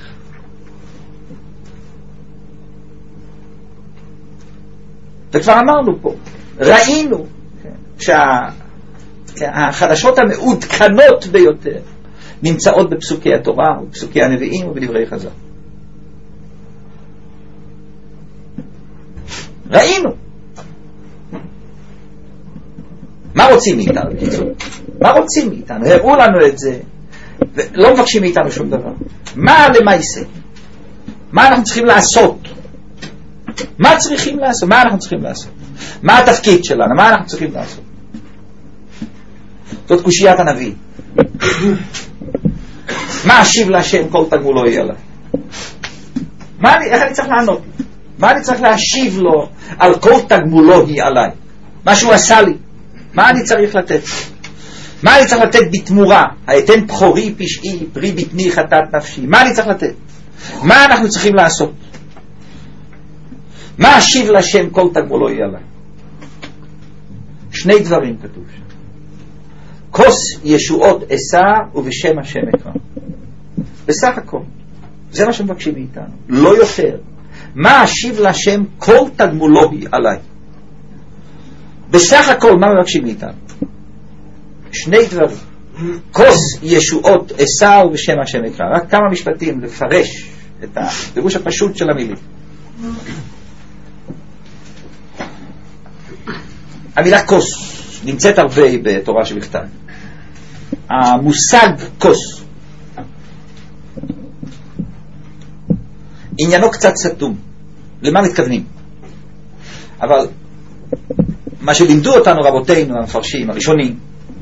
וכבר אמרנו פה, ראינו שהחדשות המעודכנות ביותר נמצאות בפסוקי התורה ובפסוקי הנביאים ובדברי חז"ל. ראינו. מה רוצים מאיתנו? מה רוצים מאיתנו? הראו לנו את זה ולא מבקשים מאיתנו שום דבר. מה למעשה? מה אנחנו צריכים לעשות? מה צריכים לעשות? מה אנחנו צריכים לעשות? מה התפקיד שלנו? מה אנחנו צריכים לעשות? זאת קושיית הנביא. מה אשיב להשם כל תגמולו יהיה עליי? מה אני, איך אני צריך לענות? מה אני צריך להשיב לו על כל תגמולו היא עליי? מה שהוא עשה לי? מה אני צריך לתת? מה אני צריך לתת בתמורה? היתן בחורי פשעי, פרי בטני חטאת נפשי. מה אני צריך לתת? מה אנחנו צריכים לעשות? מה אשיב להשם כל תגמולו יהיה עליי? שני דברים כתוב שם. כוס ישועות אשא ובשם השם אקרא. בסך הכל. זה מה שמבקשים מאיתנו. לא יותר. מה אשיב להשם כל תגמולו היא עליי? בסך הכל מה מבקשים מאיתנו? שני דברים. כוס ישועות אשא ובשם השם אקרא. רק כמה משפטים לפרש את הפירוש הפשוט של המילים. המילה כוס נמצאת הרבה בתורה שבכתב. המושג כוס עניינו קצת סתום. למה מתכוונים? אבל מה שלימדו אותנו רבותינו המפרשים הראשונים,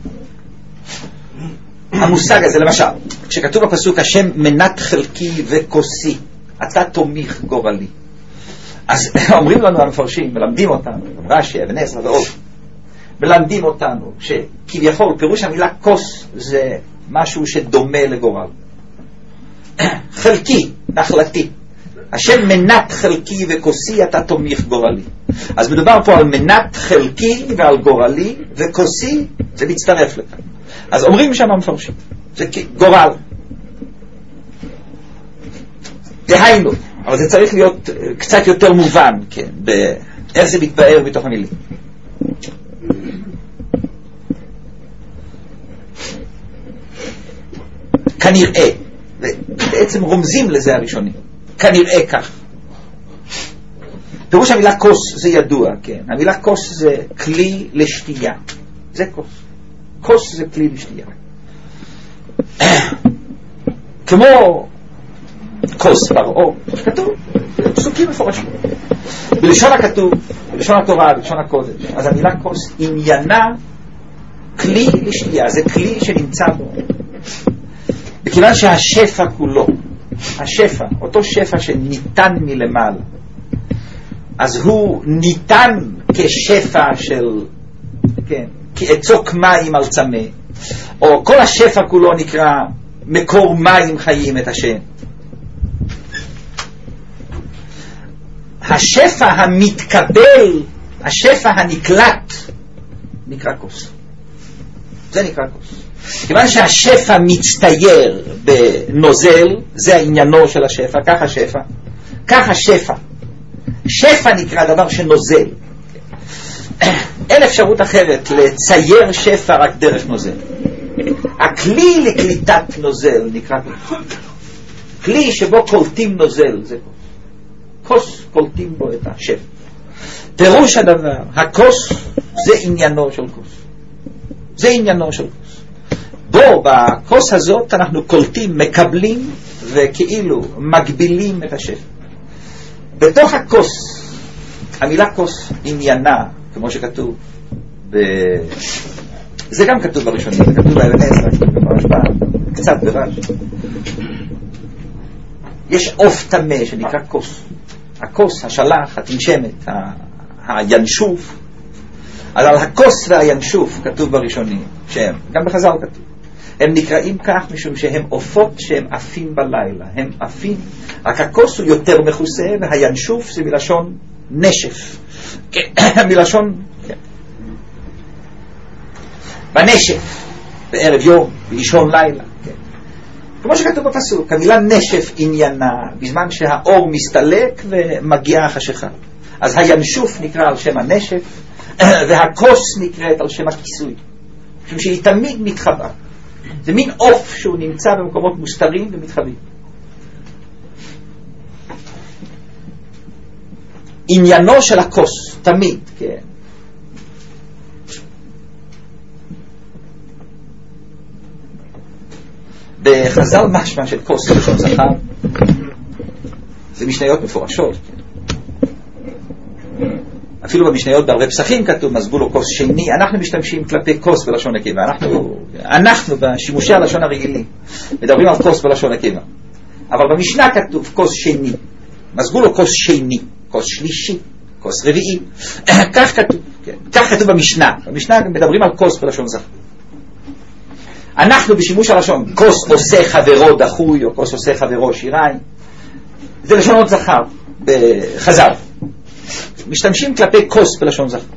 המושג הזה, למשל כשכתוב בפסוק השם מנת חלקי וכוסי, אתה תומיך גורלי, אז אומרים לנו המפרשים, מלמדים אותנו, רש"י, אבן עזרא ועוד, מלמדים אותנו שכביכול פירוש המילה כוס זה משהו שדומה לגורל. חלקי, נחלתי, השם מנת חלקי וכוסי, אתה תומיך גורלי. אז מדובר פה על מנת חלקי ועל גורלי, וכוסי זה מצטרף לכאן. אז אומרים שם המפרשים, זה גורל. דהיינו, אבל זה צריך להיות קצת יותר מובן, כן, איך זה מתבאר בתוך המילים. כנראה, ובעצם רומזים לזה הראשונים, כנראה כך. פירוש המילה כוס זה ידוע, כן, המילה כוס זה כלי לשתייה, זה כוס. כוס זה כלי לשתייה. כמו כוס פרעה, כתוב, פסוקים מפורשים. בלשון הכתוב, בלשון התורה, בלשון הקודש, אז המילה כוס עניינה כלי לשתייה, זה כלי שנמצא בו. בכיוון שהשפע כולו, השפע, אותו שפע שניתן מלמעלה, אז הוא ניתן כשפע של, כן, כאצוק מים על צמא, או כל השפע כולו נקרא מקור מים חיים את השם. השפע המתקבל, השפע הנקלט, נקרא כוס. זה נקרא כוס. כיוון שהשפע מצטייר בנוזל, זה העניינו של השפע, כך השפע, כך השפע. שפע נקרא דבר שנוזל. אין אפשרות אחרת לצייר שפע רק דרך נוזל. הכלי לקליטת נוזל נקרא כוס. כלי שבו קולטים נוזל זה כוס. כוס קולטים בו את השפע. פירוש הדבר, הכוס זה עניינו של כוס. זה עניינו של כוס. בו, בכוס הזאת אנחנו קולטים, מקבלים וכאילו מגבילים את השפע. בתוך הכוס, המילה כוס עניינה, כמו שכתוב ב... זה גם כתוב בראשונים, זה כתוב באבן עזרא, ממש קצת ברש. יש עוף טמא שנקרא כוס. הכוס, השלח, התנשמת, ה... הינשוף. אז על הכוס והינשוף כתוב בראשונים, שהם, גם בחז"ל כתוב, הם נקראים כך משום שהם עופות שהם עפים בלילה, הם עפים, רק הכוס הוא יותר מכוסה, והינשוף זה מלשון נשף, מלשון, כן. בנשף, בערב יום, באישון לילה, כן. כמו שכתוב בפסוק, המילה נשף עניינה, בזמן שהאור מסתלק ומגיע החשיכה. אז הינשוף נקרא על שם הנשף, והכוס נקראת על שם הכיסוי, משום שהיא תמיד מתחבאה. זה מין עוף שהוא נמצא במקומות מוסתרים ומתחבאים. עניינו של הכוס, תמיד, כן. בחז"ל משמע של כוס בלשון זכר, זה משניות מפורשות, כן. אפילו במשניות בהרבה פסחים כתוב מזגו לו כוס שני. אנחנו משתמשים כלפי כוס בלשון נקבה, אנחנו, אנחנו בשימושי הלשון הרגילים מדברים על כוס בלשון נקבה, אבל במשנה כתוב כוס שני, מזגו לו כוס שני, כוס שלישי, כוס רביעי, כך כתוב, כן. כך כתוב במשנה. במשנה מדברים על כוס בלשון זכר. אנחנו בשימוש הלשון כוס עושה חברו דחוי, או כוס עושה חברו שיריים, זה לשונות זכר בחז"ל, משתמשים כלפי כוס בלשון זכר.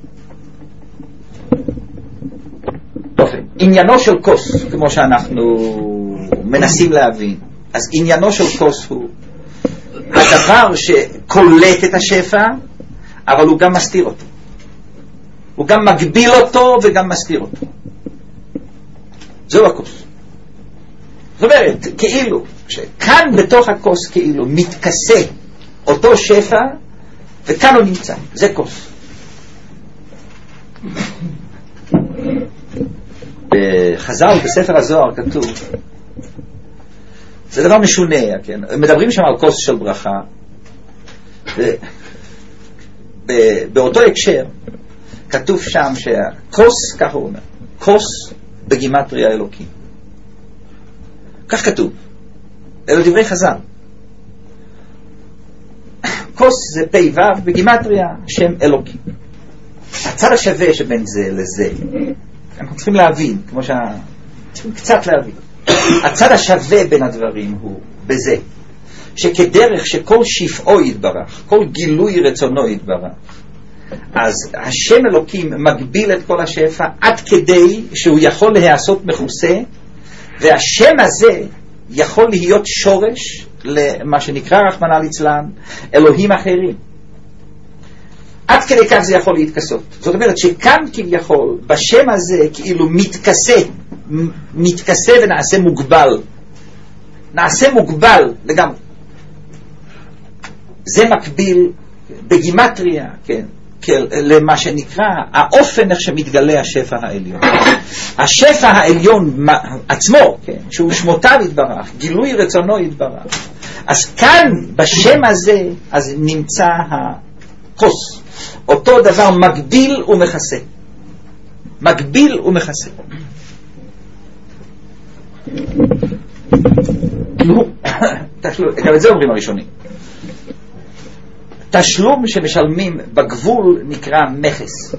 אופן, עניינו של כוס, כמו שאנחנו מנסים להבין, אז עניינו של כוס הוא הדבר שקולט את השפע, אבל הוא גם מסתיר אותו. הוא גם מגביל אותו וגם מסתיר אותו. זהו הכוס. זאת אומרת, כאילו, שכאן בתוך הכוס כאילו מתכסה אותו שפע, וכאן הוא נמצא, זה כוס. בחז"ל, בספר הזוהר כתוב, זה דבר משונה, כן? מדברים שם על כוס של ברכה, ו... באותו הקשר כתוב שם שהכוס, כך הוא אומר, כוס בגימטריה אלוקים. כך כתוב, אלו דברי חז"ל. כוס זה פי וו בגימטריה שם אלוקים. הצד השווה שבין זה לזה, אנחנו צריכים להבין, כמו שה... צריכים קצת להבין, הצד השווה בין הדברים הוא בזה שכדרך שכל שפעו יתברך, כל גילוי רצונו יתברך, אז השם אלוקים מגביל את כל השפע עד כדי שהוא יכול להיעשות מכוסה, והשם הזה יכול להיות שורש למה שנקרא רחמנא ליצלן אלוהים אחרים. עד כדי כך זה יכול להתכסות. זאת אומרת שכאן כביכול בשם הזה כאילו מתכסה מתכסה ונעשה מוגבל, נעשה מוגבל לגמרי. זה מקביל בגימטריה, כן, למה שנקרא האופן איך שמתגלה השפע העליון. השפע העליון עצמו, כן, שהוא שמותיו יתברך, גילוי רצונו יתברך. אז כאן בשם הזה אז נמצא הכוס, אותו דבר מגביל ומכסה, מגביל ומכסה. גם את זה אומרים הראשונים. תשלום שמשלמים בגבול נקרא מכס.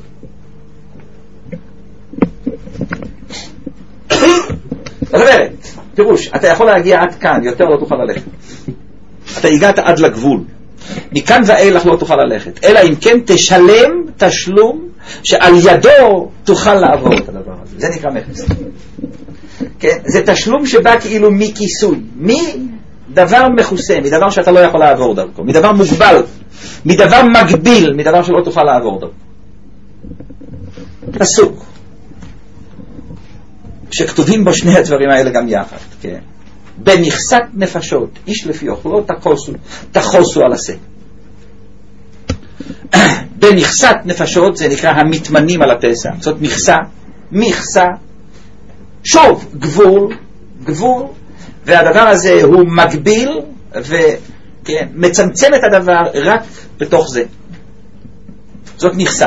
זאת אומרת, פירוש, אתה יכול להגיע עד כאן, יותר לא תוכל ללכת. אתה הגעת עד לגבול, מכאן ואילך לא תוכל ללכת, אלא אם כן תשלם תשלום שעל ידו תוכל לעבור את הדבר הזה. זה נקרא מכס. כן? זה תשלום שבא כאילו מכיסוי, מדבר מכוסה, מדבר שאתה לא יכול לעבור דרכו, מדבר מוגבל, מדבר מגביל, מדבר שלא תוכל לעבור דרכו. פסוק שכתובים בו שני הדברים האלה גם יחד, כן? במכסת נפשות איש לפי אוכלו תחוסו, תחוסו על עשה. במכסת נפשות זה נקרא המתמנים על הפסח, זאת מכסה, מכסה, שוב גבול, גבול, והדבר הזה הוא מגביל ומצמצם את הדבר רק בתוך זה. זאת מכסה.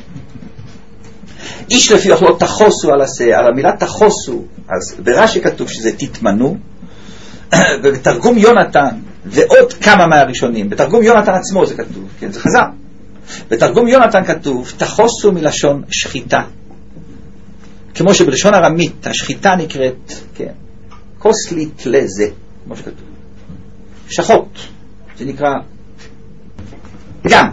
איש לפי אוכלו תחוסו על עשה. על המילה תחוסו, אז ברש"י כתוב שזה תתמנו, ובתרגום יונתן ועוד כמה מהראשונים, בתרגום יונתן עצמו זה כתוב, כן, זה חזר. בתרגום יונתן כתוב תחוסו מלשון שחיטה, כמו שבלשון ארמית השחיטה נקראת, כן, כוסלית לזה, כמו שכתוב שחות, זה נקרא גם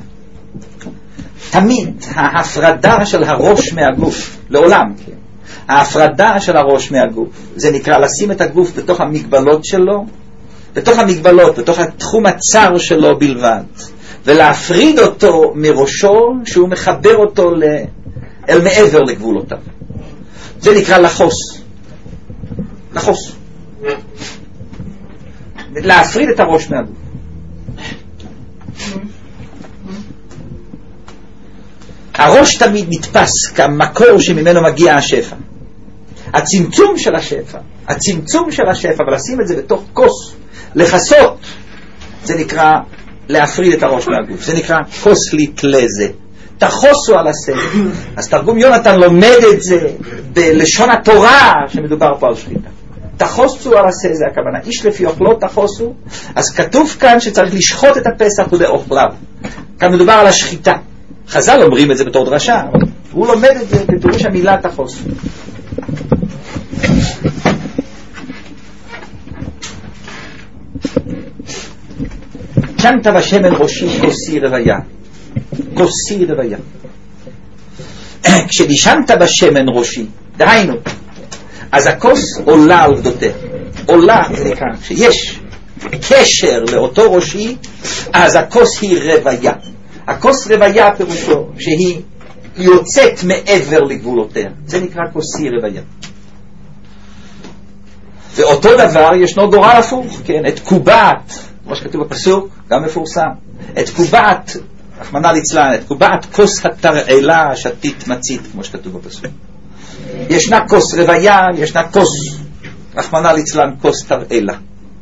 תמיד ההפרדה של הראש מהגוף לעולם, כן, ההפרדה של הראש מהגוף, זה נקרא לשים את הגוף בתוך המגבלות שלו, בתוך המגבלות, בתוך התחום הצר שלו בלבד, ולהפריד אותו מראשו שהוא מחבר אותו ל... אל מעבר לגבולותיו. זה נקרא לחוס. לחוס. להפריד את הראש מהגוף. הראש תמיד נתפס כמקור שממנו מגיע השפע. הצמצום של השפע, הצמצום של השפע, ולשים את זה בתוך כוס, לחסות, זה נקרא להפריד את הראש מהגוף. זה נקרא כוסלית לזה. תחוסו על עשה. אז תרגום יונתן לומד את זה בלשון התורה שמדובר פה על שחיטה. תחוסו על עשה זה הכוונה. איש לפי אוכלו תחוסו. אז כתוב כאן שצריך לשחוט את הפסח ולאוכליו. כאן מדובר על השחיטה. חז"ל אומרים את זה בתור דרשה, הוא לומד את זה בפירוש המילה תחוסו. שנת בשמן ראשי כוסי רוויה, כוסי רוויה. כשנשנת בשמן ראשי, דהיינו, אז הכוס עולה על גדותיה, עולה לכאן, כשיש קשר לאותו ראשי, אז הכוס היא רוויה. הכוס רוויה פירושו שהיא יוצאת מעבר לגבולותיה, זה נקרא כוסי רוויה. ואותו דבר ישנו גורל הפוך, כן, את קובעת, כמו שכתוב בפסוק, גם מפורסם, את קובעת, רחמנא ליצלן, את קובעת כוס התרעלה שתית מצית, כמו שכתוב בפסוק. ישנה כוס רוויה, ישנה כוס, רחמנא ליצלן, כוס תרעלה.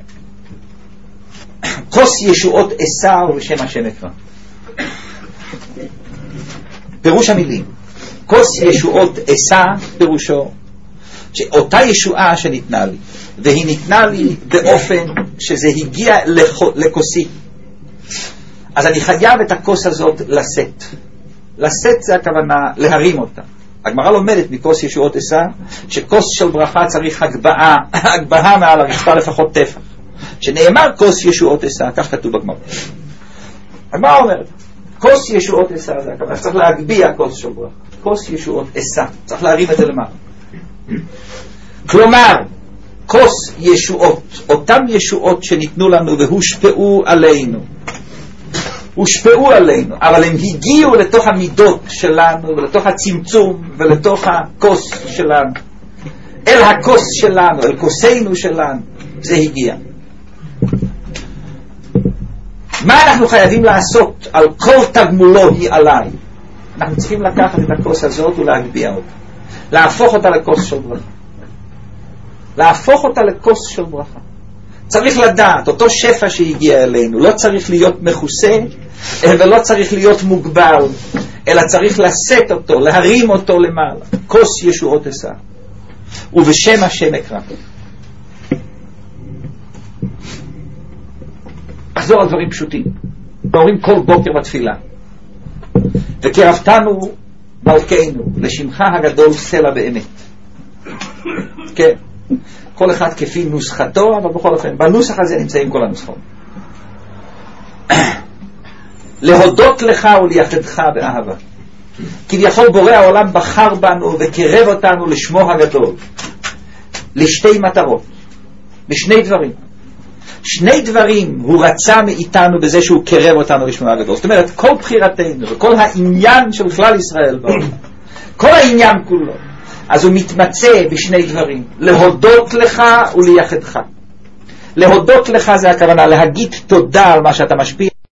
כוס ישועות עשר בשם השם אקרא. פירוש המילים, כוס ישועות עשה פירושו שאותה ישועה שניתנה לי, והיא ניתנה לי באופן שזה הגיע לכוסי, אז אני חייב את הכוס הזאת לשאת. לשאת זה הכוונה להרים אותה. הגמרא לומדת מכוס ישועות עשה שכוס של ברכה צריך הגבהה, הגבהה מעל הרצפה לפחות טפח. שנאמר כוס ישועות עשה, כך כתוב בגמרא. הגמרא אומרת כוס ישועות עשה זה הכוונה, צריך להגביע כוס של ברכה. כוס ישועות עשה, צריך להרים את זה למעלה. כלומר, כוס ישועות, אותם ישועות שניתנו לנו והושפעו עלינו, הושפעו עלינו, אבל הם הגיעו לתוך המידות שלנו ולתוך הצמצום ולתוך הכוס שלנו, אל הכוס שלנו, אל כוסנו שלנו, זה הגיע. מה אנחנו חייבים לעשות? על כל תגמולו היא עליי. אנחנו צריכים לקחת את הכוס הזאת ולהגביה אותה, להפוך אותה לכוס של ברכה, להפוך אותה לכוס של ברכה. צריך לדעת, אותו שפע שהגיע אלינו לא צריך להיות מכוסה ולא צריך להיות מוגבל, אלא צריך לשאת אותו, להרים אותו למעלה. כוס ישועות אשא ובשם השם אקרא. אחזור על דברים פשוטים, אומרים כל בוקר בתפילה, וקרבתנו מלכנו לשמך הגדול סלע באמת. כן, כל אחד כפי נוסחתו, אבל בכל אופן בנוסח הזה נמצאים כל הנוסחות. להודות לך ולייחדך באהבה. כביכול בורא העולם בחר בנו וקרב אותנו לשמו הגדול, לשתי מטרות, לשני דברים. שני דברים הוא רצה מאיתנו בזה שהוא קרב אותנו לשמו הגדול. זאת אומרת, כל בחירתנו וכל העניין של כלל ישראל בעולם, כל העניין כולו, אז הוא מתמצא בשני דברים: להודות לך ולייחדך. להודות לך זה הכוונה להגיד תודה על מה שאתה משפיע